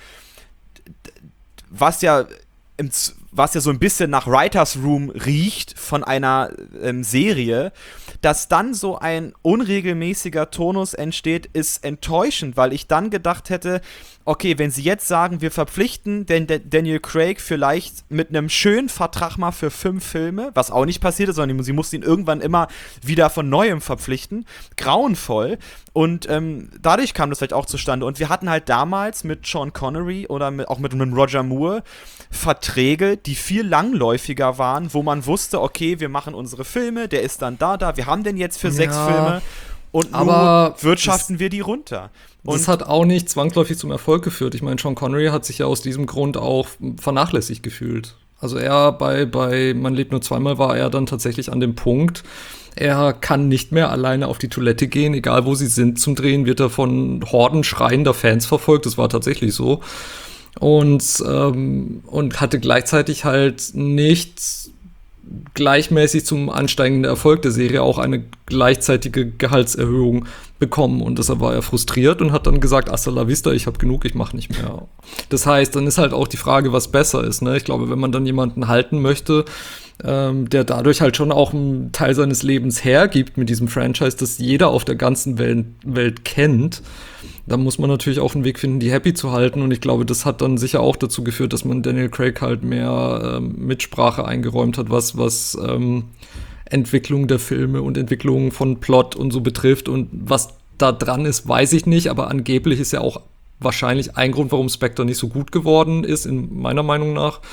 was ja so ein bisschen nach Writers Room riecht von einer Serie, dass dann so ein unregelmäßiger Tonus entsteht, ist enttäuschend, weil ich dann gedacht hätte, okay, wenn sie jetzt sagen, wir verpflichten Daniel Craig vielleicht mit einem schönen Vertrag mal für 5 Filme, was auch nicht passiert ist, sondern sie mussten ihn irgendwann immer wieder von Neuem verpflichten, grauenvoll, und dadurch kam das vielleicht auch zustande. Und wir hatten halt damals mit Sean Connery oder auch mit Roger Moore Verträge, die viel langläufiger waren, wo man wusste, okay, wir machen unsere Filme, der ist dann da, wir haben den jetzt für 6 Filme, und nur wirtschaften wir die runter. Und das hat auch nicht zwangsläufig zum Erfolg geführt. Ich meine, Sean Connery hat sich ja aus diesem Grund auch vernachlässigt gefühlt. Also er bei Man lebt nur zweimal war er dann tatsächlich an dem Punkt, er kann nicht mehr alleine auf die Toilette gehen, egal wo sie sind zum Drehen, wird er von Horden schreiender Fans verfolgt, das war tatsächlich so. Und hatte gleichzeitig halt nicht gleichmäßig zum ansteigenden Erfolg der Serie auch eine gleichzeitige Gehaltserhöhung bekommen, und deshalb war er frustriert und hat dann gesagt, hasta la vista, ich habe genug, ich mache nicht mehr. Das heißt, dann ist halt auch die Frage, was besser ist, ne? Ich glaube, wenn man dann jemanden halten möchte, der dadurch halt schon auch einen Teil seines Lebens hergibt mit diesem Franchise, das jeder auf der ganzen Welt kennt, dann muss man natürlich auch einen Weg finden, die happy zu halten, und ich glaube, das hat dann sicher auch dazu geführt, dass man Daniel Craig halt mehr Mitsprache eingeräumt hat, was Entwicklung der Filme und Entwicklung von Plot und so betrifft, und was da dran ist, weiß ich nicht, aber angeblich ist ja auch wahrscheinlich ein Grund, warum Spectre nicht so gut geworden ist, in meiner Meinung nach,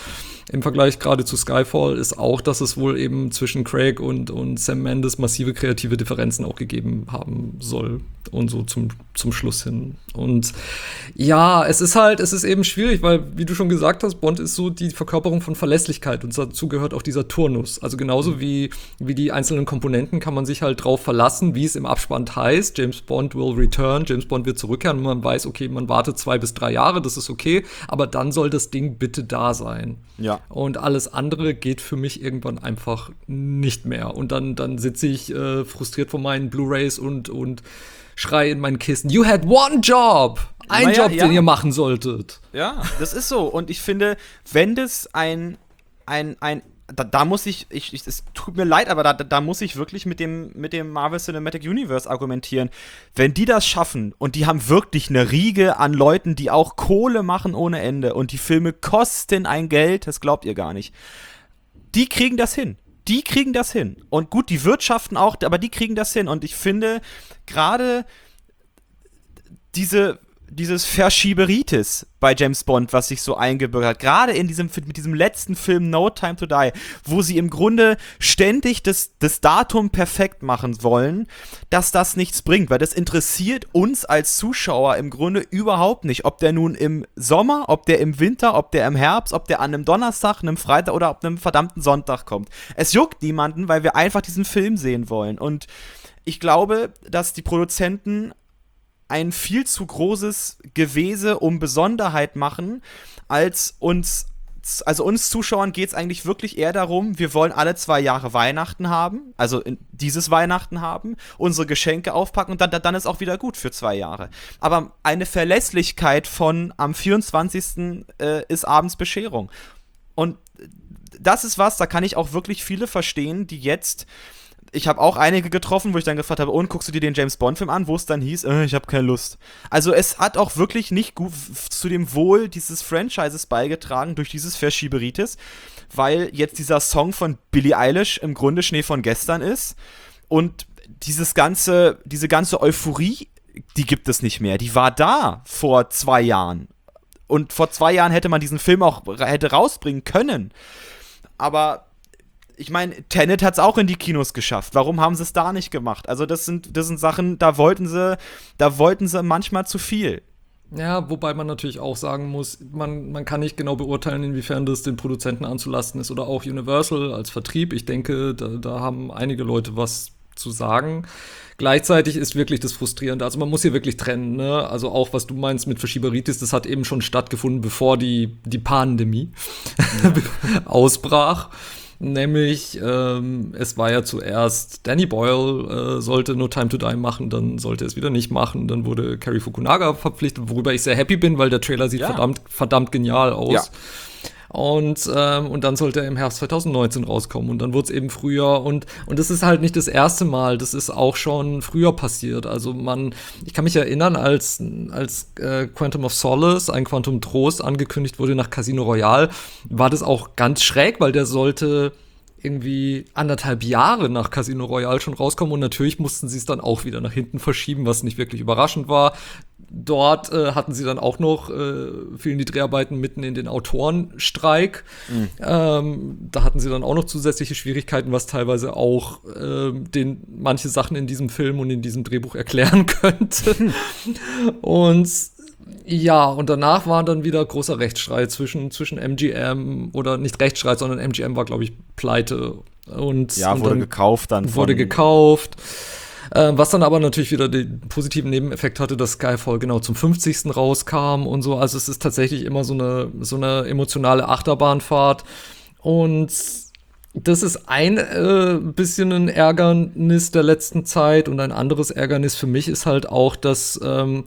im Vergleich gerade zu Skyfall ist auch, dass es wohl eben zwischen Craig und Sam Mendes massive kreative Differenzen auch gegeben haben soll und so zum Schluss hin. Und ja, es ist eben schwierig, weil, wie du schon gesagt hast, Bond ist so die Verkörperung von Verlässlichkeit und dazu gehört auch dieser Turnus. Also genauso wie die einzelnen Komponenten kann man sich halt drauf verlassen, wie es im Abspann heißt, James Bond will return, James Bond wird zurückkehren und man weiß, okay, man wartet 2 bis 3 Jahre, das ist okay, aber dann soll das Ding bitte da sein. Ja. Und alles andere geht für mich irgendwann einfach nicht mehr. Und dann sitze ich frustriert vor meinen Blu-rays und schreie in meinen Kissen, you had one job! Ein Job, den ihr machen solltet. Ja, das ist so. Und ich finde, wenn das da muss ich, es tut mir leid, aber da muss ich wirklich mit dem Marvel Cinematic Universe argumentieren. Wenn die das schaffen und die haben wirklich eine Riege an Leuten, die auch Kohle machen ohne Ende und die Filme kosten ein Geld, das glaubt ihr gar nicht. Die kriegen das hin. Und gut, die wirtschaften auch, aber die kriegen das hin. Und ich finde, gerade dieses Verschieberitis bei James Bond, was sich so eingebürgert hat, gerade mit diesem letzten Film No Time to Die, wo sie im Grunde ständig das Datum perfekt machen wollen, dass das nichts bringt, weil das interessiert uns als Zuschauer im Grunde überhaupt nicht, ob der nun im Sommer, ob der im Winter, ob der im Herbst, ob der an einem Donnerstag, einem Freitag oder ab einem verdammten Sonntag kommt. Es juckt niemanden, weil wir einfach diesen Film sehen wollen. Und ich glaube, dass die Produzenten ein viel zu großes Gewese um Besonderheit machen, als uns Zuschauern geht es eigentlich wirklich eher darum, wir wollen alle 2 Jahre Weihnachten haben, also dieses Weihnachten haben, unsere Geschenke aufpacken und dann ist auch wieder gut für 2 Jahre. Aber eine Verlässlichkeit von am 24. Ist abends Bescherung. Und das ist was, da kann ich auch wirklich viele verstehen, die jetzt. Ich habe auch einige getroffen, wo ich dann gefragt habe, und guckst du dir den James-Bond-Film an, wo es dann hieß, ich habe keine Lust. Also es hat auch wirklich nicht gut zu dem Wohl dieses Franchises beigetragen durch dieses Verschieberitis, weil jetzt dieser Song von Billie Eilish im Grunde Schnee von gestern ist und diese ganze Euphorie, die gibt es nicht mehr. Die war da vor 2 Jahren. Und vor 2 Jahren hätte man diesen Film auch rausbringen können. Aber ich meine, Tenet hat es auch in die Kinos geschafft. Warum haben sie es da nicht gemacht? Also das sind Sachen, da wollten sie manchmal zu viel. Ja, wobei man natürlich auch sagen muss, man kann nicht genau beurteilen, inwiefern das den Produzenten anzulasten ist oder auch Universal als Vertrieb. Ich denke, da haben einige Leute was zu sagen. Gleichzeitig ist wirklich das Frustrierende, also man muss hier wirklich trennen, ne? Also auch, was du meinst mit Verschieberitis, das hat eben schon stattgefunden, bevor die Pandemie ausbrach. Nämlich, es war ja zuerst Danny Boyle sollte No Time to Die machen, dann sollte er es wieder nicht machen, dann wurde Cary Fukunaga verpflichtet, worüber ich sehr happy bin, weil der Trailer sieht verdammt genial aus. Ja. Und dann sollte er im Herbst 2019 rauskommen und dann wurde es eben früher und das ist halt nicht das erste Mal, das ist auch schon früher passiert. Also ich kann mich erinnern, als Quantum of Solace, ein Quantum Trost angekündigt wurde nach Casino Royale, war das auch ganz schräg, weil der sollte irgendwie 1,5 Jahre nach Casino Royale schon rauskommen und natürlich mussten sie es dann auch wieder nach hinten verschieben, was nicht wirklich überraschend war. Dort hatten sie dann auch noch, fielen die Dreharbeiten mitten in den Autorenstreik. Da hatten sie dann auch noch zusätzliche Schwierigkeiten, was teilweise auch manche Sachen in diesem Film und in diesem Drehbuch erklären könnte. Und ja, und danach war dann wieder großer Rechtsstreit zwischen MGM, oder nicht Rechtsstreit, sondern MGM war, glaube ich, pleite. Wurde gekauft dann. Wurde gekauft. Was dann aber natürlich wieder den positiven Nebeneffekt hatte, dass Skyfall genau zum 50. rauskam und so. Also es ist tatsächlich immer so eine emotionale Achterbahnfahrt. Und das ist ein bisschen ein Ärgernis der letzten Zeit. Und ein anderes Ärgernis für mich ist halt auch, dass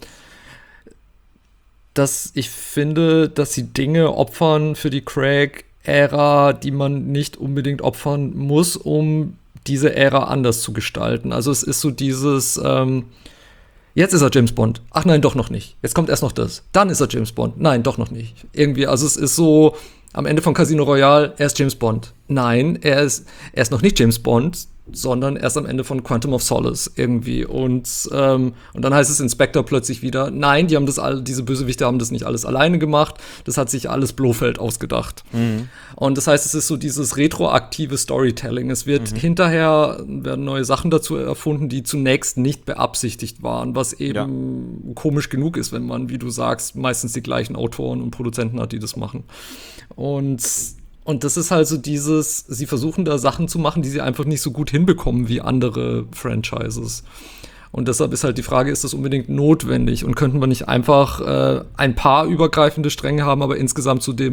ich finde, dass sie Dinge opfern für die Craig-Ära, die man nicht unbedingt opfern muss, um diese Ära anders zu gestalten. Also es ist so dieses, jetzt ist er James Bond. Ach nein, doch noch nicht. Jetzt kommt erst noch das. Dann ist er James Bond. Nein, doch noch nicht. Irgendwie, also es ist so, am Ende von Casino Royale, er ist James Bond. nein, er ist noch nicht James Bond, sondern erst am Ende von Quantum of Solace irgendwie. Und dann heißt es Inspector plötzlich wieder, nein, diese Bösewichte haben das nicht alles alleine gemacht, das hat sich alles Blofeld ausgedacht. Und das heißt, es ist so dieses retroaktive Storytelling. Es wird hinterher werden neue Sachen dazu erfunden, die zunächst nicht beabsichtigt waren, was eben komisch genug ist, wenn man, wie du sagst, meistens die gleichen Autoren und Produzenten hat, die das machen. Und das ist halt so sie versuchen da Sachen zu machen, die sie einfach nicht so gut hinbekommen wie andere Franchises. Und deshalb ist halt die Frage, ist das unbedingt notwendig? Und könnten wir nicht einfach ein paar übergreifende Stränge haben, aber insgesamt zu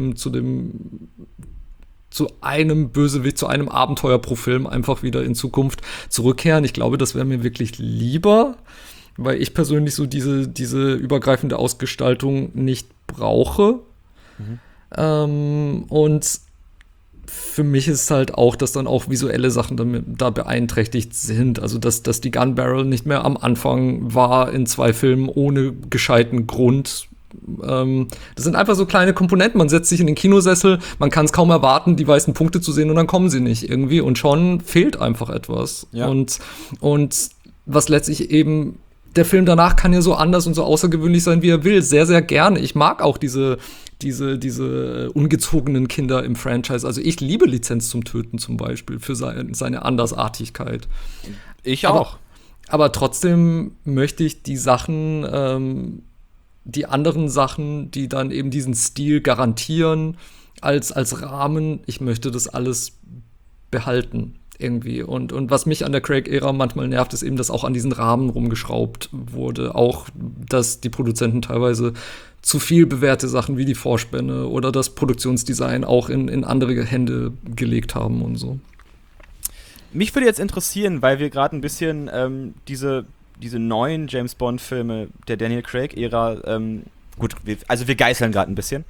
einem Bösewicht, zu einem Abenteuer pro Film einfach wieder in Zukunft zurückkehren? Ich glaube, das wäre mir wirklich lieber, weil ich persönlich so diese übergreifende Ausgestaltung nicht brauche. Und für mich ist halt auch, dass dann auch visuelle Sachen da beeinträchtigt sind. Also, dass die Gun Barrel nicht mehr am Anfang war in 2 Filmen ohne gescheiten Grund. Das sind einfach so kleine Komponenten. Man setzt sich in den Kinosessel, man kann es kaum erwarten, die weißen Punkte zu sehen und dann kommen sie nicht irgendwie. Und schon fehlt einfach etwas. Ja. Und was letztlich eben der Film danach kann ja so anders und so außergewöhnlich sein, wie er will. Sehr, sehr gerne. Ich mag auch diese ungezogenen Kinder im Franchise. Also ich liebe Lizenz zum Töten zum Beispiel für seine Andersartigkeit. Ich auch. Aber trotzdem möchte ich die anderen Sachen, die dann eben diesen Stil garantieren, als Rahmen, ich möchte das alles behalten. Irgendwie. Und was mich an der Craig-Ära manchmal nervt, ist eben, dass auch an diesen Rahmen rumgeschraubt wurde. Auch, dass die Produzenten teilweise zu viel bewährte Sachen wie die Vorspänne oder das Produktionsdesign auch in andere Hände gelegt haben und so. Mich würde jetzt interessieren, weil wir gerade ein bisschen diese neuen James-Bond-Filme der Daniel Craig-Ära gut, wir geißeln gerade ein bisschen.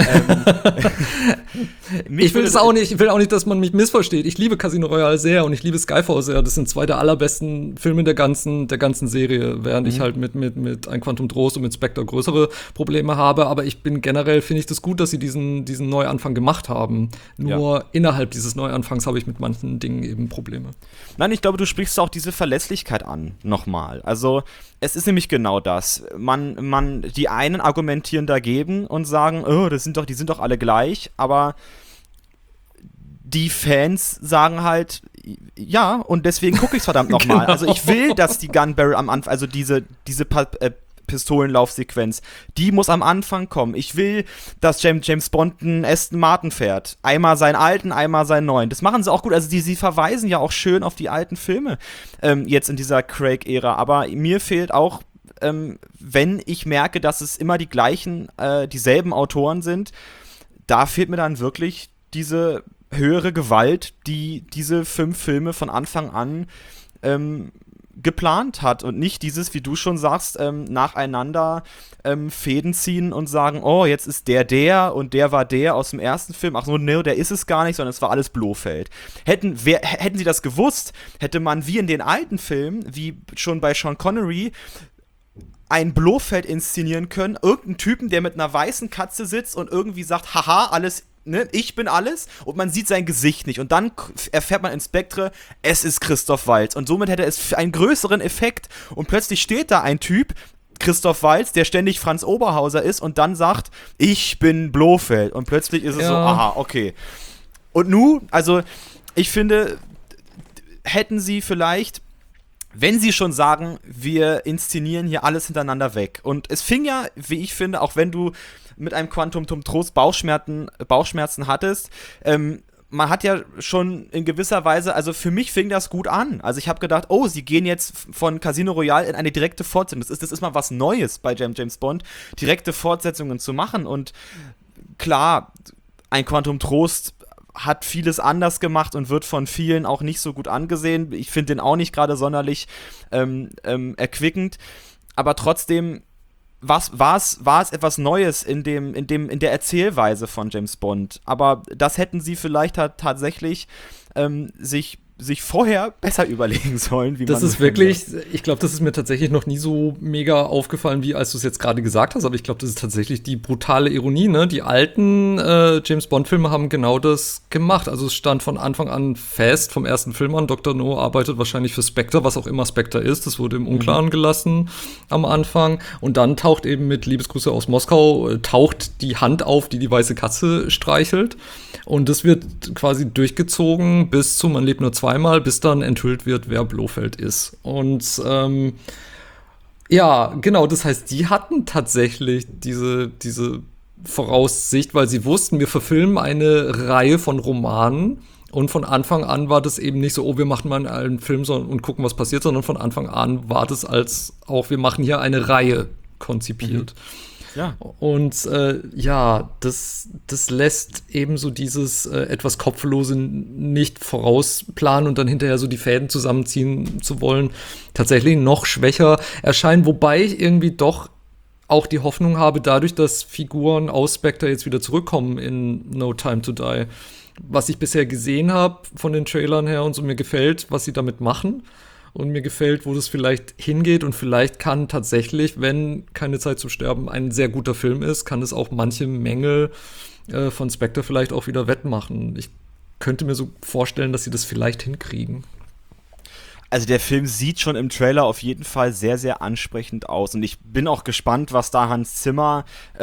Ich will auch nicht, dass man mich missversteht. Ich liebe Casino Royale sehr und ich liebe Skyfall sehr. Das sind 2 der allerbesten Filme der ganzen Serie, während ich halt mit Ein Quantum Trost und mit Spectre größere Probleme habe. Aber finde ich das gut, dass sie diesen Neuanfang gemacht haben. Nur innerhalb dieses Neuanfangs habe ich mit manchen Dingen eben Probleme. Nein, ich glaube, du sprichst auch diese Verlässlichkeit an, nochmal. Also, es ist nämlich genau das. Die einen argumentieren dagegen und sagen, oh, die sind doch alle gleich, aber die Fans sagen halt, ja, und deswegen gucke ich es verdammt nochmal. Genau. Also ich will, dass die Gun Barrel am Anfang, also diese Pistolenlaufsequenz, die muss am Anfang kommen. Ich will, dass James Bond einen Aston Martin fährt. Einmal seinen alten, einmal seinen neuen. Das machen sie auch gut. Also sie verweisen ja auch schön auf die alten Filme jetzt in dieser Craig-Ära. Aber mir fehlt auch, wenn ich merke, dass es immer die gleichen, dieselben Autoren sind, da fehlt mir dann wirklich diese höhere Gewalt, die diese 5 Filme von Anfang an geplant hat und nicht dieses, wie du schon sagst, nacheinander Fäden ziehen und sagen, oh, jetzt ist der und der war der aus dem ersten Film. Ach so, ne, der ist es gar nicht, sondern es war alles Blofeld. Hätten sie das gewusst, hätte man wie in den alten Filmen, wie schon bei Sean Connery, ein Blofeld inszenieren können, irgendeinen Typen, der mit einer weißen Katze sitzt und irgendwie sagt, haha, alles, ne, ich bin alles, und man sieht sein Gesicht nicht. Und dann erfährt man in Spectre, es ist Christoph Waltz. Und somit hätte es einen größeren Effekt. Und plötzlich steht da ein Typ, Christoph Waltz, der ständig Franz Oberhauser ist und dann sagt, ich bin Blofeld. Und plötzlich ist es so, aha, okay. Und nun, also, ich finde, hätten sie vielleicht, wenn sie schon sagen, wir inszenieren hier alles hintereinander weg. Und es fing ja, wie ich finde, auch wenn du mit einem Quantum Trost Bauchschmerzen hattest, man hat ja schon in gewisser Weise, also für mich fing das gut an. Also ich habe gedacht, oh, sie gehen jetzt von Casino Royale in eine direkte Fortsetzung. Das ist mal was Neues bei James Bond, direkte Fortsetzungen zu machen. Und klar, ein Quantum Trost hat vieles anders gemacht und wird von vielen auch nicht so gut angesehen. Ich finde den auch nicht gerade sonderlich erquickend. Aber trotzdem war es etwas Neues in der Erzählweise von James Bond. Aber das hätten sie vielleicht tatsächlich sich sich vorher besser überlegen sollen, wie das man ist wirklich, ich glaube, das ist mir tatsächlich noch nie so mega aufgefallen, wie als du es jetzt gerade gesagt hast, aber ich glaube, das ist tatsächlich die brutale Ironie, ne? Die alten James-Bond-Filme haben genau das gemacht. Also es stand von Anfang an fest, vom ersten Film an, Dr. No arbeitet wahrscheinlich für Spectre, was auch immer Spectre ist, das wurde im Unklaren gelassen am Anfang. Und dann taucht eben mit Liebesgrüße aus Moskau, taucht die Hand auf, die die weiße Katze streichelt. Und das wird quasi durchgezogen bis zu Man lebt nur zweimal, bis dann enthüllt wird, wer Blofeld ist. Und ja, genau, das heißt, die hatten tatsächlich diese Voraussicht, weil sie wussten, wir verfilmen eine Reihe von Romanen. Und von Anfang an war das eben nicht so, oh, wir machen mal einen Film und gucken, was passiert, sondern von Anfang an war das als auch, wir machen hier eine Reihe konzipiert. Ja. Und ja, das lässt eben so dieses etwas Kopflose nicht vorausplanen und dann hinterher so die Fäden zusammenziehen zu wollen, tatsächlich noch schwächer erscheinen. Wobei ich irgendwie doch auch die Hoffnung habe, dadurch, dass Figuren aus Spectre jetzt wieder zurückkommen in No Time to Die, was ich bisher gesehen habe von den Trailern her und so mir gefällt, was sie damit machen. Und mir gefällt, wo das vielleicht hingeht. Und vielleicht kann tatsächlich, wenn Keine Zeit zum Sterben ein sehr guter Film ist, kann es auch manche Mängel von Spectre vielleicht auch wieder wettmachen. Ich könnte mir so vorstellen, dass sie das vielleicht hinkriegen. Also der Film sieht schon im Trailer auf jeden Fall sehr, sehr ansprechend aus. Und ich bin auch gespannt, was da Hans Zimmer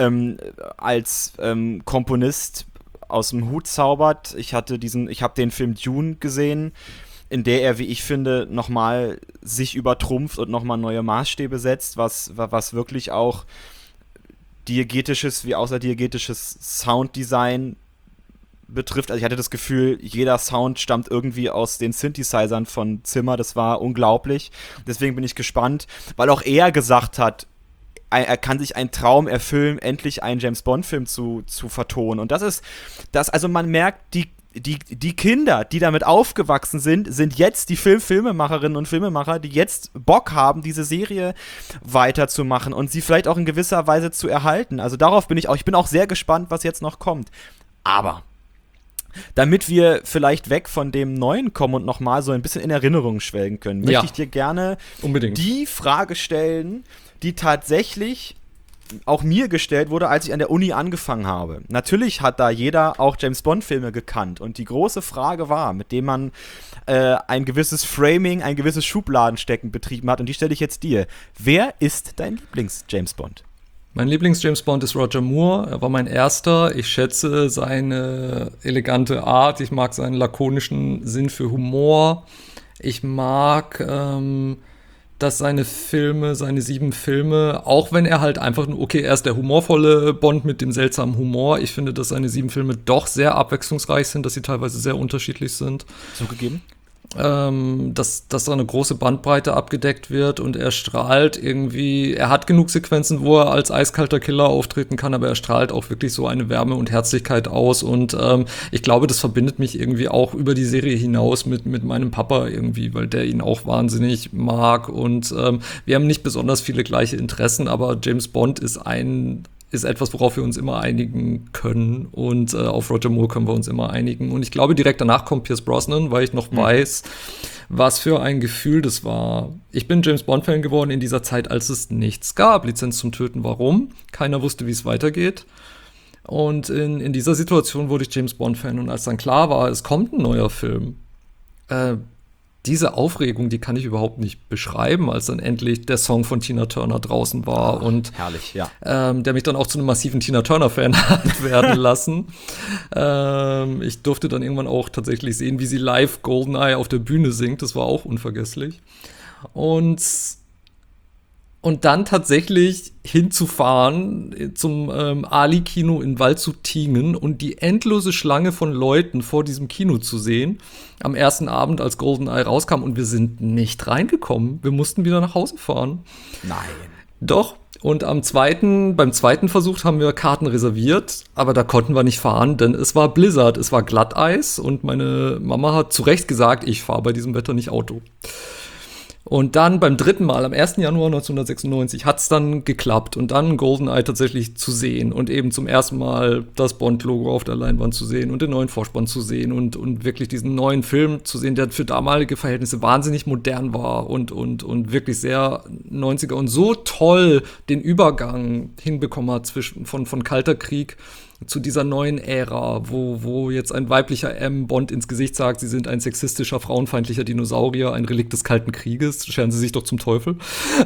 als Komponist aus dem Hut zaubert. Ich habe den Film Dune gesehen, in der er, wie ich finde, nochmal sich übertrumpft und nochmal neue Maßstäbe setzt, was wirklich auch diegetisches wie außerdiegetisches Sounddesign betrifft. Also ich hatte das Gefühl, jeder Sound stammt irgendwie aus den Synthesizern von Zimmer, das war unglaublich. Deswegen bin ich gespannt, weil auch er gesagt hat, er kann sich einen Traum erfüllen, endlich einen James-Bond-Film zu vertonen. Und also man merkt, die Kinder, die damit aufgewachsen sind jetzt die Filmemacherinnen und Filmemacher, die jetzt Bock haben, diese Serie weiterzumachen und sie vielleicht auch in gewisser Weise zu erhalten. Also darauf bin ich bin auch sehr gespannt, was jetzt noch kommt. Aber damit wir vielleicht weg von dem Neuen kommen und nochmal so ein bisschen in Erinnerung schwelgen können, möchte ich dir gerne unbedingt die Frage stellen, die tatsächlich auch mir gestellt wurde, als ich an der Uni angefangen habe. Natürlich hat da jeder auch James-Bond-Filme gekannt und die große Frage war, mit dem man ein gewisses Framing, ein gewisses Schubladenstecken betrieben hat und die stelle ich jetzt dir. Wer ist dein Lieblings-James-Bond? Mein Lieblings-James-Bond ist Roger Moore. Er war mein erster. Ich schätze seine elegante Art. Ich mag seinen lakonischen Sinn für Humor. Ich mag dass seine 7 Filme, auch wenn er halt einfach, okay, er ist der humorvolle Bond mit dem seltsamen Humor. Ich finde, dass seine 7 Filme doch sehr abwechslungsreich sind, dass sie teilweise sehr unterschiedlich sind. Zugegeben. Dass da eine große Bandbreite abgedeckt wird und er strahlt irgendwie, er hat genug Sequenzen, wo er als eiskalter Killer auftreten kann, aber er strahlt auch wirklich so eine Wärme und Herzlichkeit aus und ich glaube, das verbindet mich irgendwie auch über die Serie hinaus mit meinem Papa irgendwie, weil der ihn auch wahnsinnig mag und wir haben nicht besonders viele gleiche Interessen, aber James Bond ist etwas, worauf wir uns immer einigen können und auf Roger Moore können wir uns immer einigen. Und ich glaube, direkt danach kommt Pierce Brosnan, weil ich noch weiß, was für ein Gefühl das war. Ich bin James-Bond-Fan geworden in dieser Zeit, als es nichts gab. Lizenz zum Töten, warum? Keiner wusste, wie es weitergeht. Und in dieser Situation wurde ich James-Bond-Fan. Und als dann klar war, es kommt ein neuer Film, diese Aufregung, die kann ich überhaupt nicht beschreiben, als dann endlich der Song von Tina Turner draußen war und herrlich, ja. Der mich dann auch zu einem massiven Tina Turner-Fan hat werden lassen. Ich durfte dann irgendwann auch tatsächlich sehen, wie sie live Goldeneye auf der Bühne singt. Das war auch unvergesslich. Und dann tatsächlich hinzufahren zum Ali-Kino in Waldshut-Tiengen und die endlose Schlange von Leuten vor diesem Kino zu sehen, am ersten Abend, als GoldenEye rauskam und wir sind nicht reingekommen. Wir mussten wieder nach Hause fahren. Nein. Doch. Und beim zweiten Versuch haben wir Karten reserviert, aber da konnten wir nicht fahren, denn es war Blizzard, es war Glatteis und meine Mama hat zu Recht gesagt, ich fahre bei diesem Wetter nicht Auto. Und dann beim dritten Mal, am 1. Januar 1996, hat es dann geklappt und dann GoldenEye tatsächlich zu sehen und eben zum ersten Mal das Bond-Logo auf der Leinwand zu sehen und den neuen Vorspann zu sehen und wirklich diesen neuen Film zu sehen, der für damalige Verhältnisse wahnsinnig modern war und wirklich sehr 90er und so toll den Übergang hinbekommen hat von Kalter Krieg zu dieser neuen Ära, wo jetzt ein weiblicher Bond ins Gesicht sagt, sie sind ein sexistischer, frauenfeindlicher Dinosaurier, ein Relikt des Kalten Krieges, scheren sie sich doch zum Teufel.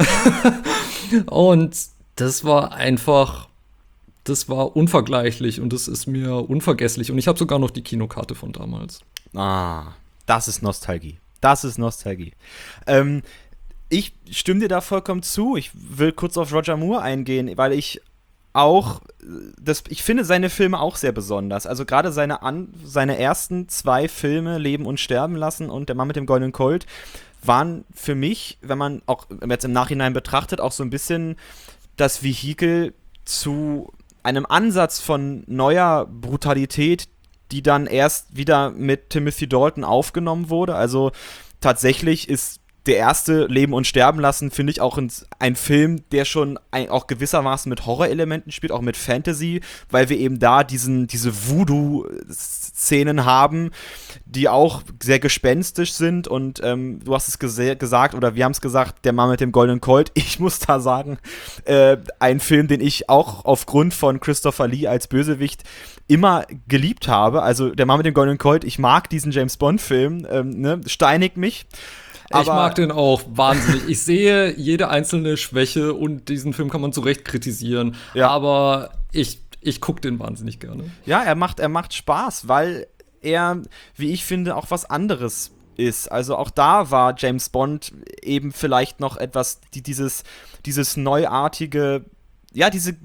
Und das war unvergleichlich und das ist mir unvergesslich. Und ich habe sogar noch die Kinokarte von damals. Ah, das ist Nostalgie. Das ist Nostalgie. Ich stimme dir da vollkommen zu. Ich will kurz auf Roger Moore eingehen, weil ich finde seine Filme auch sehr besonders. Also gerade seine ersten 2 Filme, Leben und Sterben lassen und Der Mann mit dem goldenen Colt, waren für mich, wenn man jetzt im Nachhinein betrachtet, auch so ein bisschen das Vehikel zu einem Ansatz von neuer Brutalität, die dann erst wieder mit Timothy Dalton aufgenommen wurde. Also tatsächlich ist der erste Leben und Sterben lassen, finde ich auch ein Film, der schon auch gewissermaßen mit Horrorelementen spielt, auch mit Fantasy, weil wir eben da diese Voodoo-Szenen haben, die auch sehr gespenstisch sind und du hast es gesagt, oder wir haben es gesagt, Der Mann mit dem goldenen Colt. Ich muss da sagen, ein Film, den ich auch aufgrund von Christopher Lee als Bösewicht immer geliebt habe. Also Der Mann mit dem goldenen Colt, ich mag diesen James-Bond-Film, steinigt mich. Aber ich mag den auch wahnsinnig. Ich sehe jede einzelne Schwäche und diesen Film kann man zu Recht kritisieren. Ja. Aber ich gucke den wahnsinnig gerne. Ja, er macht Spaß, weil er, wie ich finde, auch was anderes ist. Also auch da war James Bond eben vielleicht noch etwas, dieses neuartige, ja, diese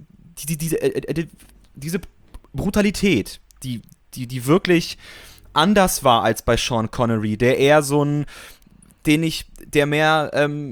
Brutalität, die wirklich anders war als bei Sean Connery, der eher so ein der mehr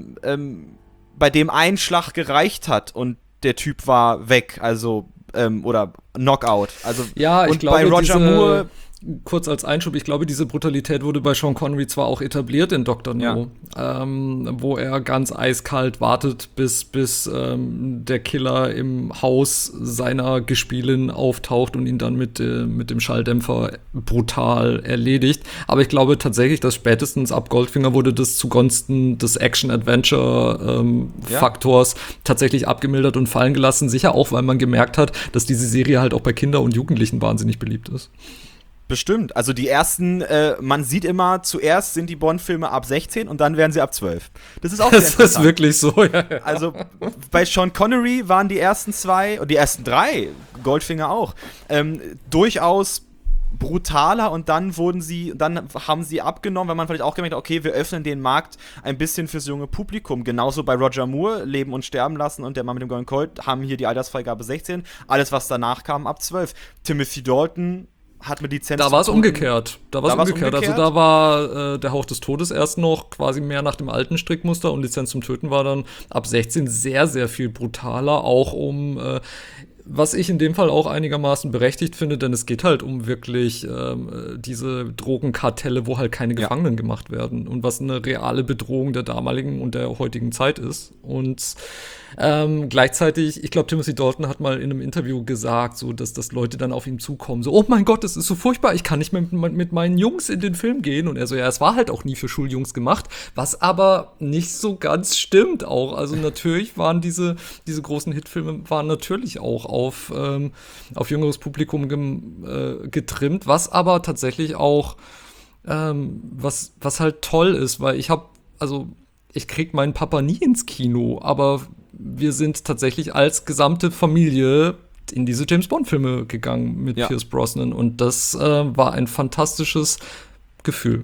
bei dem ein Schlag gereicht hat und der Typ war weg, also oder Knockout. Also ja, ich und glaube, bei Roger Moore. Kurz als Einschub, ich glaube, diese Brutalität wurde bei Sean Connery zwar auch etabliert in Dr. No, wo er ganz eiskalt wartet, bis der Killer im Haus seiner Gespielin auftaucht und ihn dann mit dem Schalldämpfer brutal erledigt. Aber ich glaube tatsächlich, dass spätestens ab Goldfinger wurde das zugunsten des Action-Adventure-Faktors tatsächlich abgemildert und fallen gelassen. Sicher auch, weil man gemerkt hat, dass diese Serie halt auch bei Kindern und Jugendlichen wahnsinnig beliebt ist. Bestimmt. Also die ersten, man sieht immer, zuerst sind die Bond-Filme ab 16 und dann werden sie ab 12. Das ist auch sehr interessant. Das ist wirklich so, ja. Also bei Sean Connery waren die ersten 2 und die ersten 3, Goldfinger auch, durchaus brutaler und dann haben sie abgenommen, weil man vielleicht auch gemerkt hat, okay, wir öffnen den Markt ein bisschen fürs junge Publikum. Genauso bei Roger Moore, Leben und Sterben lassen und Der Mann mit dem goldenen Colt haben hier die Altersfreigabe 16. Alles, was danach kam, ab 12. Timothy Dalton hat mit Lizenz. Da war es umgekehrt. Also da war der Hauch des Todes erst noch quasi mehr nach dem alten Strickmuster und Lizenz zum Töten war dann ab 16 sehr, sehr viel brutaler, auch was ich in dem Fall auch einigermaßen berechtigt finde, denn es geht halt um wirklich diese Drogenkartelle, wo halt keine Gefangenen gemacht werden und was eine reale Bedrohung der damaligen und der heutigen Zeit ist. Und gleichzeitig, ich glaube, Timothy Dalton hat mal in einem Interview gesagt, so, dass Leute dann auf ihn zukommen, so, oh mein Gott, das ist so furchtbar, ich kann nicht mehr mit meinen Jungs in den Film gehen. Und er so, ja, es war halt auch nie für Schuljungs gemacht, was aber nicht so ganz stimmt auch. Also natürlich waren diese großen Hitfilme waren natürlich auch auf jüngeres Publikum getrimmt, was aber tatsächlich auch was halt toll ist, weil ich krieg meinen Papa nie ins Kino, aber wir sind tatsächlich als gesamte Familie in diese James-Bond-Filme gegangen mit Pierce Brosnan und das war ein fantastisches Gefühl.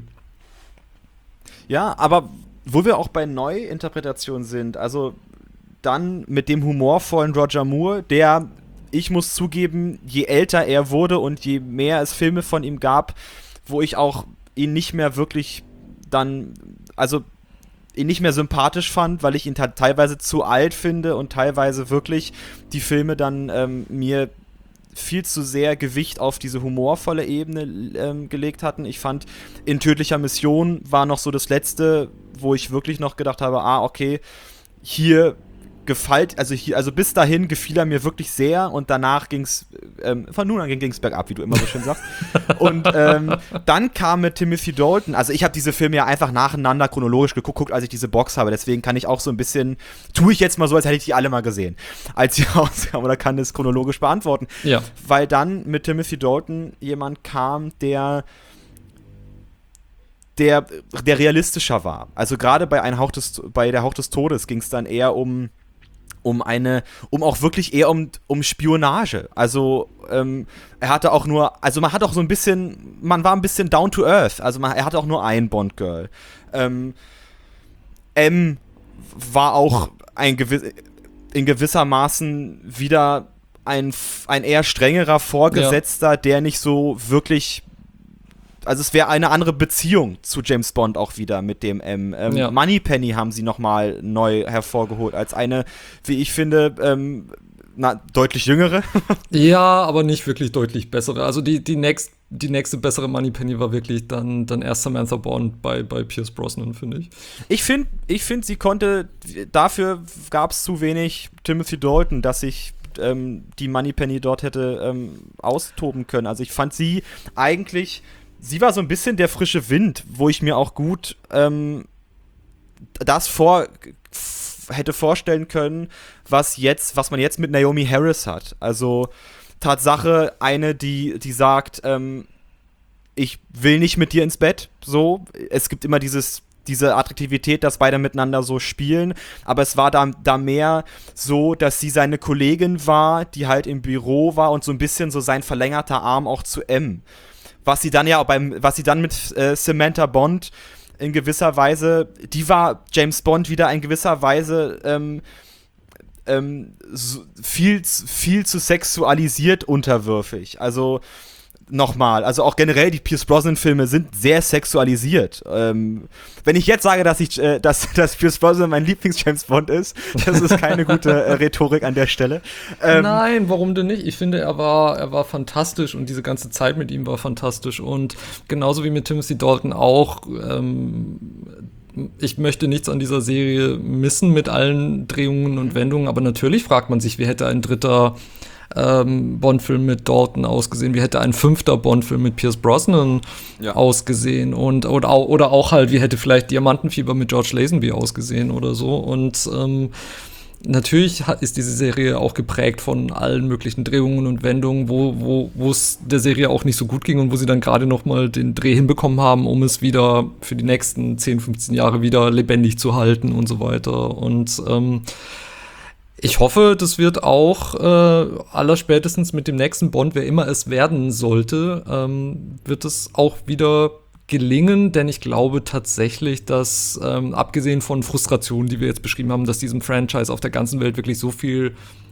Ja, aber wo wir auch bei Neuinterpretationen sind, also dann mit dem humorvollen Roger Moore, der, ich muss zugeben, je älter er wurde und je mehr es Filme von ihm gab, wo ich auch ihn nicht mehr wirklich ihn nicht mehr sympathisch fand, weil ich ihn teilweise zu alt finde und teilweise wirklich die Filme dann mir viel zu sehr Gewicht auf diese humorvolle Ebene gelegt hatten. Ich fand, in Tödlicher Mission war noch so das Letzte, wo ich wirklich noch gedacht habe, okay, hier also bis dahin gefiel er mir wirklich sehr und danach ging's, von nun an ging's bergab, wie du immer so schön sagst. Und dann kam mit Timothy Dalton, also ich habe diese Filme ja einfach nacheinander chronologisch geguckt, als ich diese Box habe, deswegen kann ich auch so ein bisschen, tue ich jetzt mal so, als hätte ich die alle mal gesehen, als sie rauskamen, oder kann das chronologisch beantworten. Ja. Weil dann mit Timothy Dalton jemand kam, der realistischer war. Also gerade bei der Hauch des Todes ging es dann eher um auch wirklich eher um Spionage. Also er hatte auch nur, also man hat auch so ein bisschen, man war ein bisschen down to earth. Also er hatte auch nur ein Bond-Girl. M war auch in gewissermaßen wieder ein eher strengerer Vorgesetzter, der nicht so wirklich. Also es wäre eine andere Beziehung zu James Bond auch wieder mit dem M. Moneypenny haben sie nochmal neu hervorgeholt als eine, wie ich finde, deutlich jüngere. Ja, aber nicht wirklich deutlich bessere. Also die nächste bessere Moneypenny war wirklich dann erst Samantha Bond bei Pierce Brosnan, finde ich. Ich finde, sie konnte, dafür gab es zu wenig Timothy Dalton, dass sich die Moneypenny dort hätte austoben können. Also ich fand sie eigentlich. Sie war so ein bisschen der frische Wind, wo ich mir auch gut hätte vorstellen können, was man jetzt mit Naomi Harris hat. Also Tatsache, eine, die sagt, ich will nicht mit dir ins Bett, so. Es gibt immer diese Attraktivität, dass beide miteinander so spielen, aber es war da mehr so, dass sie seine Kollegin war, die halt im Büro war und so ein bisschen so sein verlängerter Arm auch zu M. Was sie dann mit Samantha Bond in gewisser Weise, die war James Bond wieder in gewisser Weise viel zu sexualisiert unterwürfig. Also nochmal, also auch generell die Pierce Brosnan-Filme sind sehr sexualisiert. Wenn ich jetzt sage, dass Pierce Brosnan mein Lieblings-James-Bond ist, das ist keine gute Rhetorik an der Stelle. Nein, warum denn nicht? Ich finde, er war fantastisch und diese ganze Zeit mit ihm war fantastisch und genauso wie mit Timothy Dalton auch. Ich möchte nichts an dieser Serie missen mit allen Drehungen und Wendungen, aber natürlich fragt man sich, wie hätte ein dritter Bond-Film mit Dalton ausgesehen, wie hätte ein 5. Bond-Film mit Pierce Brosnan ausgesehen oder auch halt, wie hätte vielleicht Diamantenfieber mit George Lazenby ausgesehen oder so und natürlich ist diese Serie auch geprägt von allen möglichen Drehungen und Wendungen, wo es der Serie auch nicht so gut ging und wo sie dann gerade noch mal den Dreh hinbekommen haben, um es wieder für die nächsten 10, 15 Jahre wieder lebendig zu halten und so weiter und ich hoffe, das wird auch allerspätestens mit dem nächsten Bond, wer immer es werden sollte, wird es auch wieder gelingen, denn ich glaube tatsächlich, dass abgesehen von Frustrationen, die wir jetzt beschrieben haben, dass diesem Franchise auf der ganzen Welt wirklich so viel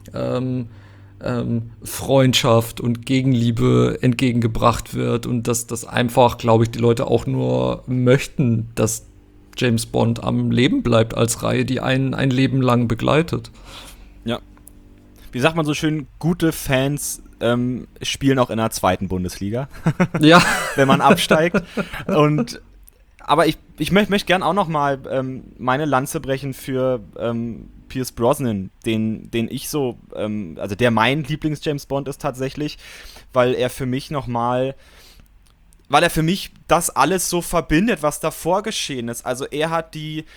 Freundschaft und Gegenliebe entgegengebracht wird und dass das einfach, glaube ich, die Leute auch nur möchten, dass James Bond am Leben bleibt als Reihe, die einen ein Leben lang begleitet. Ja. Wie sagt man so schön, gute Fans spielen auch in der 2. Bundesliga. Ja. Wenn man absteigt. Aber ich möchte gern auch noch mal meine Lanze brechen für Pierce Brosnan, den ich so, also der mein Lieblings-James Bond ist tatsächlich, weil er für mich das alles so verbindet, was davor geschehen ist. Also er hat die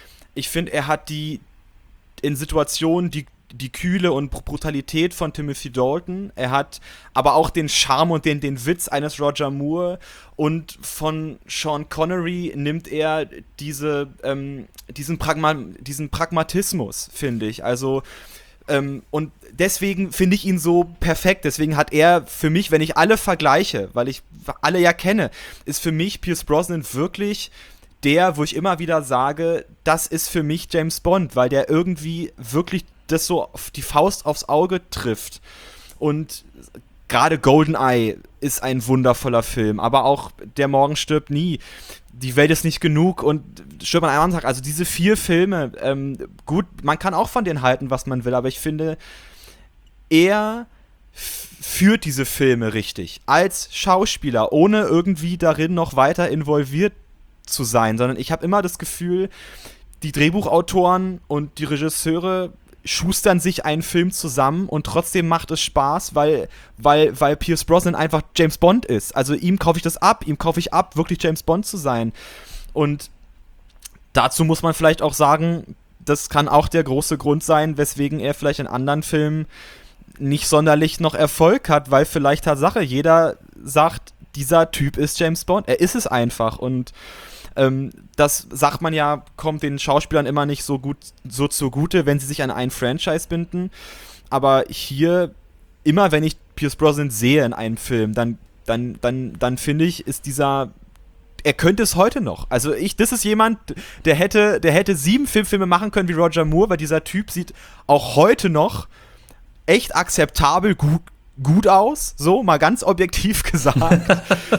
in Situationen die Kühle und Brutalität von Timothy Dalton. Er hat aber auch den Charme und den Witz eines Roger Moore. Und von Sean Connery nimmt er diesen Pragmatismus, finde ich. Also und deswegen finde ich ihn so perfekt. Deswegen hat er für mich, wenn ich alle vergleiche, weil ich alle ja kenne, ist für mich Pierce Brosnan wirklich der, wo ich immer wieder sage, das ist für mich James Bond, weil der irgendwie wirklich das so auf die Faust aufs Auge trifft. Und gerade GoldenEye ist ein wundervoller Film, aber auch Der Morgen stirbt nie, Die Welt ist nicht genug und stirbt an einem Tag. Also diese 4 Filme, gut, man kann auch von denen halten, was man will, aber ich finde, er führt diese Filme richtig. Als Schauspieler, ohne irgendwie darin noch weiter involviert zu sein, sondern ich habe immer das Gefühl, die Drehbuchautoren und die Regisseure schustern sich einen Film zusammen und trotzdem macht es Spaß, weil Pierce Brosnan einfach James Bond ist. Also ihm kaufe ich ab, wirklich James Bond zu sein. Und dazu muss man vielleicht auch sagen, das kann auch der große Grund sein, weswegen er vielleicht in anderen Filmen nicht sonderlich noch Erfolg hat, weil vielleicht Tatsache jeder sagt, dieser Typ ist James Bond. Er ist es einfach. Und das sagt man ja, kommt den Schauspielern immer nicht so zugute, wenn sie sich an einen Franchise binden. Aber hier, immer wenn ich Pierce Brosnan sehe in einem Film, dann finde ich, ist dieser, er könnte es heute noch. Also das ist jemand, der hätte 7 Filme machen können wie Roger Moore, weil dieser Typ sieht auch heute noch echt akzeptabel gut aus, so mal ganz objektiv gesagt,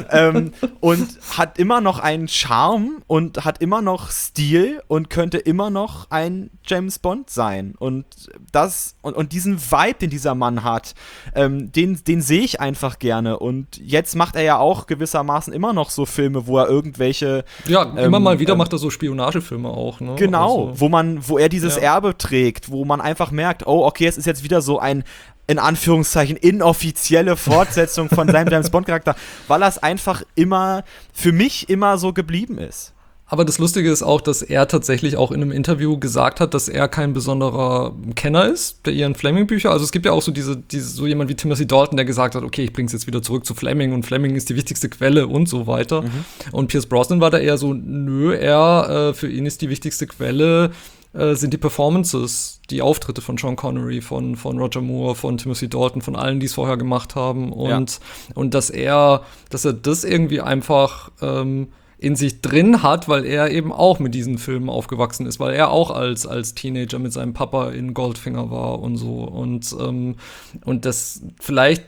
und hat immer noch einen Charme und hat immer noch Stil und könnte immer noch ein James Bond sein. Und diesen Vibe, den dieser Mann hat, den sehe ich einfach gerne. Und jetzt macht er ja auch gewissermaßen immer noch so Filme, wo er irgendwelche immer mal wieder macht er so Spionagefilme auch, ne? Genau, also, wo er dieses Erbe trägt, wo man einfach merkt, oh, okay, es ist jetzt wieder so ein, in Anführungszeichen, inoffizielle Fortsetzung von seinem James-Bond-Charakter, weil das einfach für mich immer so geblieben ist. Aber das Lustige ist auch, dass er tatsächlich auch in einem Interview gesagt hat, dass er kein besonderer Kenner ist der Ian Fleming-Bücher. Also es gibt ja auch so so jemand wie Timothy Dalton, der gesagt hat, okay, ich bring's jetzt wieder zurück zu Fleming und Fleming ist die wichtigste Quelle und so weiter. Und Pierce Brosnan war da eher so, für ihn ist die wichtigste Quelle sind die Performances, die Auftritte von Sean Connery, von Roger Moore, von Timothy Dalton, von allen, die es vorher gemacht haben. Und dass er das irgendwie einfach in sich drin hat, weil er eben auch mit diesen Filmen aufgewachsen ist, weil er auch als Teenager mit seinem Papa in Goldfinger war und so. Und das vielleicht,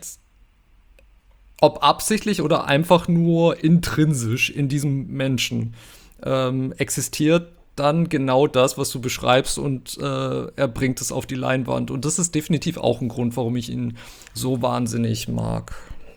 ob absichtlich oder einfach nur intrinsisch in diesem Menschen existiert, dann genau das, was du beschreibst, und er bringt es auf die Leinwand. Und das ist definitiv auch ein Grund, warum ich ihn so wahnsinnig mag.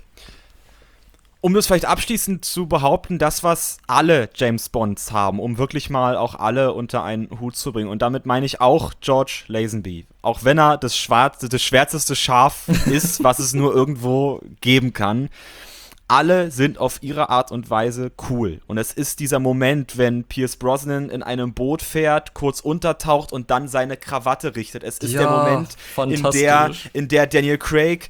Um das vielleicht abschließend zu behaupten, das, was alle James Bonds haben, um wirklich mal auch alle unter einen Hut zu bringen. Und damit meine ich auch George Lazenby. Auch wenn er das schwärzeste Schaf ist, was es nur irgendwo geben kann. Alle sind auf ihre Art und Weise cool. Und es ist dieser Moment, wenn Pierce Brosnan in einem Boot fährt, kurz untertaucht und dann seine Krawatte richtet. Es ist der Moment, in der Daniel Craig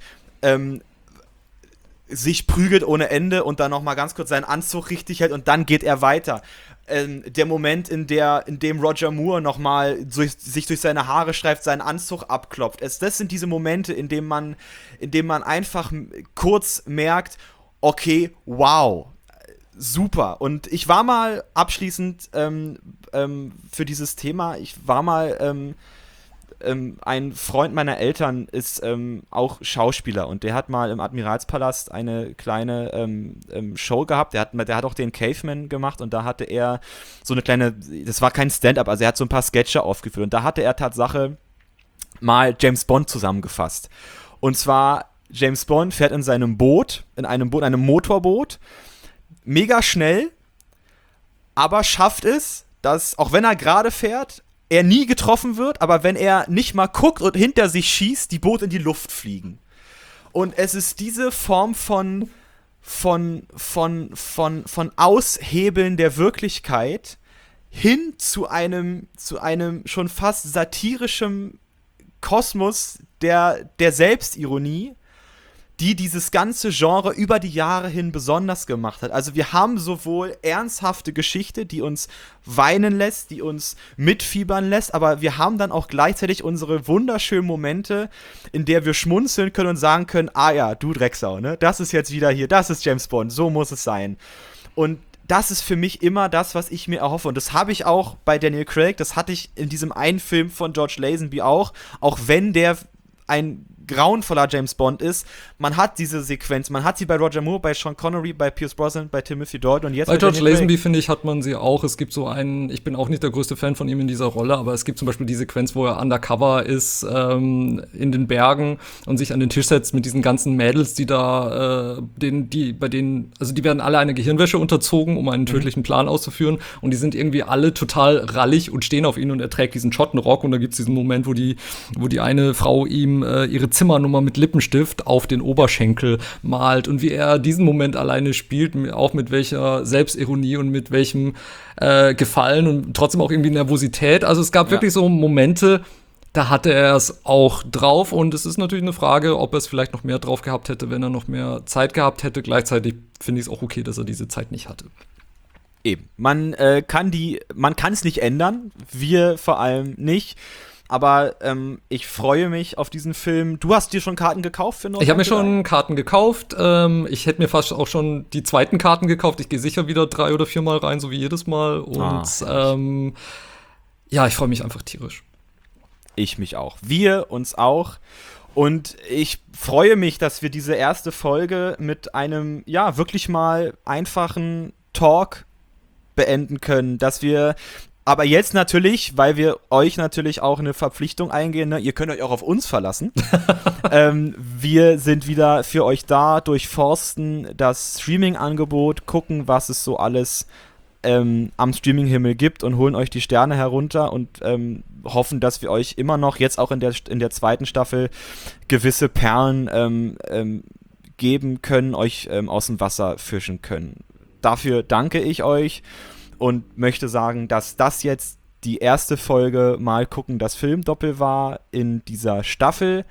sich prügelt ohne Ende und dann nochmal ganz kurz seinen Anzug richtig hält und dann geht er weiter. Der Moment, in dem Roger Moore nochmal sich durch seine Haare streift, seinen Anzug abklopft. Das sind diese Momente, in denen man einfach kurz merkt, okay, wow, super. Und ich war mal abschließend für dieses Thema, ein Freund meiner Eltern ist auch Schauspieler und der hat mal im Admiralspalast eine kleine Show gehabt. Der hat auch den Caveman gemacht und da hatte er so eine kleine, das war kein Stand-up, also er hat so ein paar Sketche aufgeführt und da hatte er Tatsache mal James Bond zusammengefasst. Und zwar James Bond fährt in einem Motorboot, mega schnell, aber schafft es, dass, auch wenn er gerade fährt, er nie getroffen wird, aber wenn er nicht mal guckt und hinter sich schießt, die Boote in die Luft fliegen. Und es ist diese Form von Aushebeln der Wirklichkeit hin zu einem schon fast satirischen Kosmos der Selbstironie, die dieses ganze Genre über die Jahre hin besonders gemacht hat. Also wir haben sowohl ernsthafte Geschichte, die uns weinen lässt, die uns mitfiebern lässt, aber wir haben dann auch gleichzeitig unsere wunderschönen Momente, in der wir schmunzeln können und sagen können, ah ja, du Drecksau, ne? Das ist jetzt wieder hier, das ist James Bond, so muss es sein. Und das ist für mich immer das, was ich mir erhoffe. Und das habe ich auch bei Daniel Craig, das hatte ich in diesem einen Film von George Lazenby auch wenn der ein grauenvoller James Bond ist. Man hat diese Sequenz, man hat sie bei Roger Moore, bei Sean Connery, bei Pierce Brosnan, bei Timothy Dalton und jetzt bei George Lazenby, finde ich, hat man sie auch. Es gibt so einen, ich bin auch nicht der größte Fan von ihm in dieser Rolle, aber es gibt zum Beispiel die Sequenz, wo er undercover ist in den Bergen und sich an den Tisch setzt mit diesen ganzen Mädels, die da, die werden alle einer Gehirnwäsche unterzogen, um einen tödlichen Plan auszuführen und die sind irgendwie alle total rallig und stehen auf ihn und er trägt diesen Schottenrock und da gibt es diesen Moment, wo die eine Frau ihm ihre Zimmernummer mit Lippenstift auf den Oberschenkel malt und wie er diesen Moment alleine spielt, auch mit welcher Selbstironie und mit welchem Gefallen und trotzdem auch irgendwie Nervosität. Also es gab wirklich so Momente, da hatte er es auch drauf und es ist natürlich eine Frage, ob er es vielleicht noch mehr drauf gehabt hätte, wenn er noch mehr Zeit gehabt hätte. Gleichzeitig finde ich es auch okay, dass er diese Zeit nicht hatte. Eben. Man kann es nicht ändern, wir vor allem nicht. Aber ich freue mich auf diesen Film. Du hast dir schon Karten gekauft für Nordrhein? Ich habe mir schon Karten gekauft. Ich hätte mir fast auch schon die zweiten Karten gekauft. Ich gehe sicher wieder 3 oder 4 Mal rein, so wie jedes Mal. Und ich freue mich einfach tierisch. Ich mich auch. Wir uns auch. Und ich freue mich, dass wir diese erste Folge mit einem, wirklich mal einfachen Talk beenden können. Dass wir aber jetzt natürlich, weil wir euch natürlich auch eine Verpflichtung eingehen, ne? Ihr könnt euch auch auf uns verlassen. Wir sind wieder für euch da, durchforsten das Streaming-Angebot, gucken, was es so alles am Streaming-Himmel gibt und holen euch die Sterne herunter und hoffen, dass wir euch immer noch, jetzt auch in der zweiten Staffel, gewisse Perlen geben können, euch aus dem Wasser fischen können. Dafür danke ich euch. Und möchte sagen, dass das jetzt die erste Folge Mal gucken, das Filmdoppel war in dieser Staffel.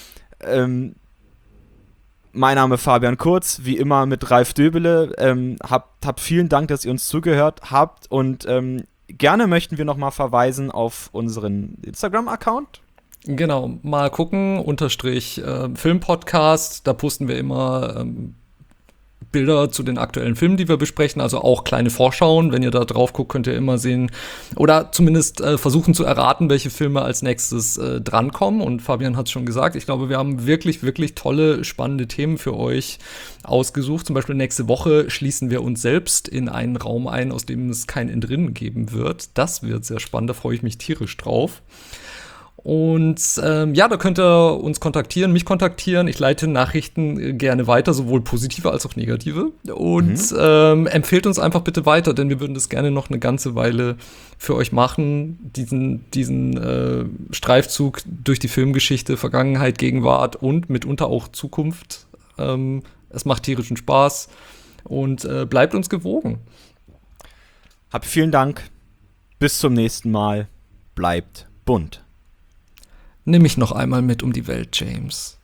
Mein Name ist Fabian Kurz, wie immer mit Ralf Döbele. Habt vielen Dank, dass ihr uns zugehört habt und gerne möchten wir nochmal verweisen auf unseren Instagram-Account. Genau, mal gucken, Filmpodcast, da posten wir immer Bilder zu den aktuellen Filmen, die wir besprechen, also auch kleine Vorschauen. Wenn ihr da drauf guckt, könnt ihr immer sehen oder zumindest versuchen zu erraten, welche Filme als nächstes drankommen. Und Fabian hat es schon gesagt, ich glaube, wir haben wirklich, wirklich tolle, spannende Themen für euch ausgesucht. Zum Beispiel nächste Woche schließen wir uns selbst in einen Raum ein, aus dem es kein Entrinnen geben wird. Das wird sehr spannend, da freue ich mich tierisch drauf. Und da könnt ihr uns kontaktieren, mich kontaktieren. Ich leite Nachrichten gerne weiter, sowohl positive als auch negative. Und empfehlt uns einfach bitte weiter, denn wir würden das gerne noch eine ganze Weile für euch machen. Diesen Streifzug durch die Filmgeschichte, Vergangenheit, Gegenwart und mitunter auch Zukunft. Es macht tierischen Spaß und bleibt uns gewogen. Habt vielen Dank. Bis zum nächsten Mal. Bleibt bunt. Nimm mich noch einmal mit um die Welt, James.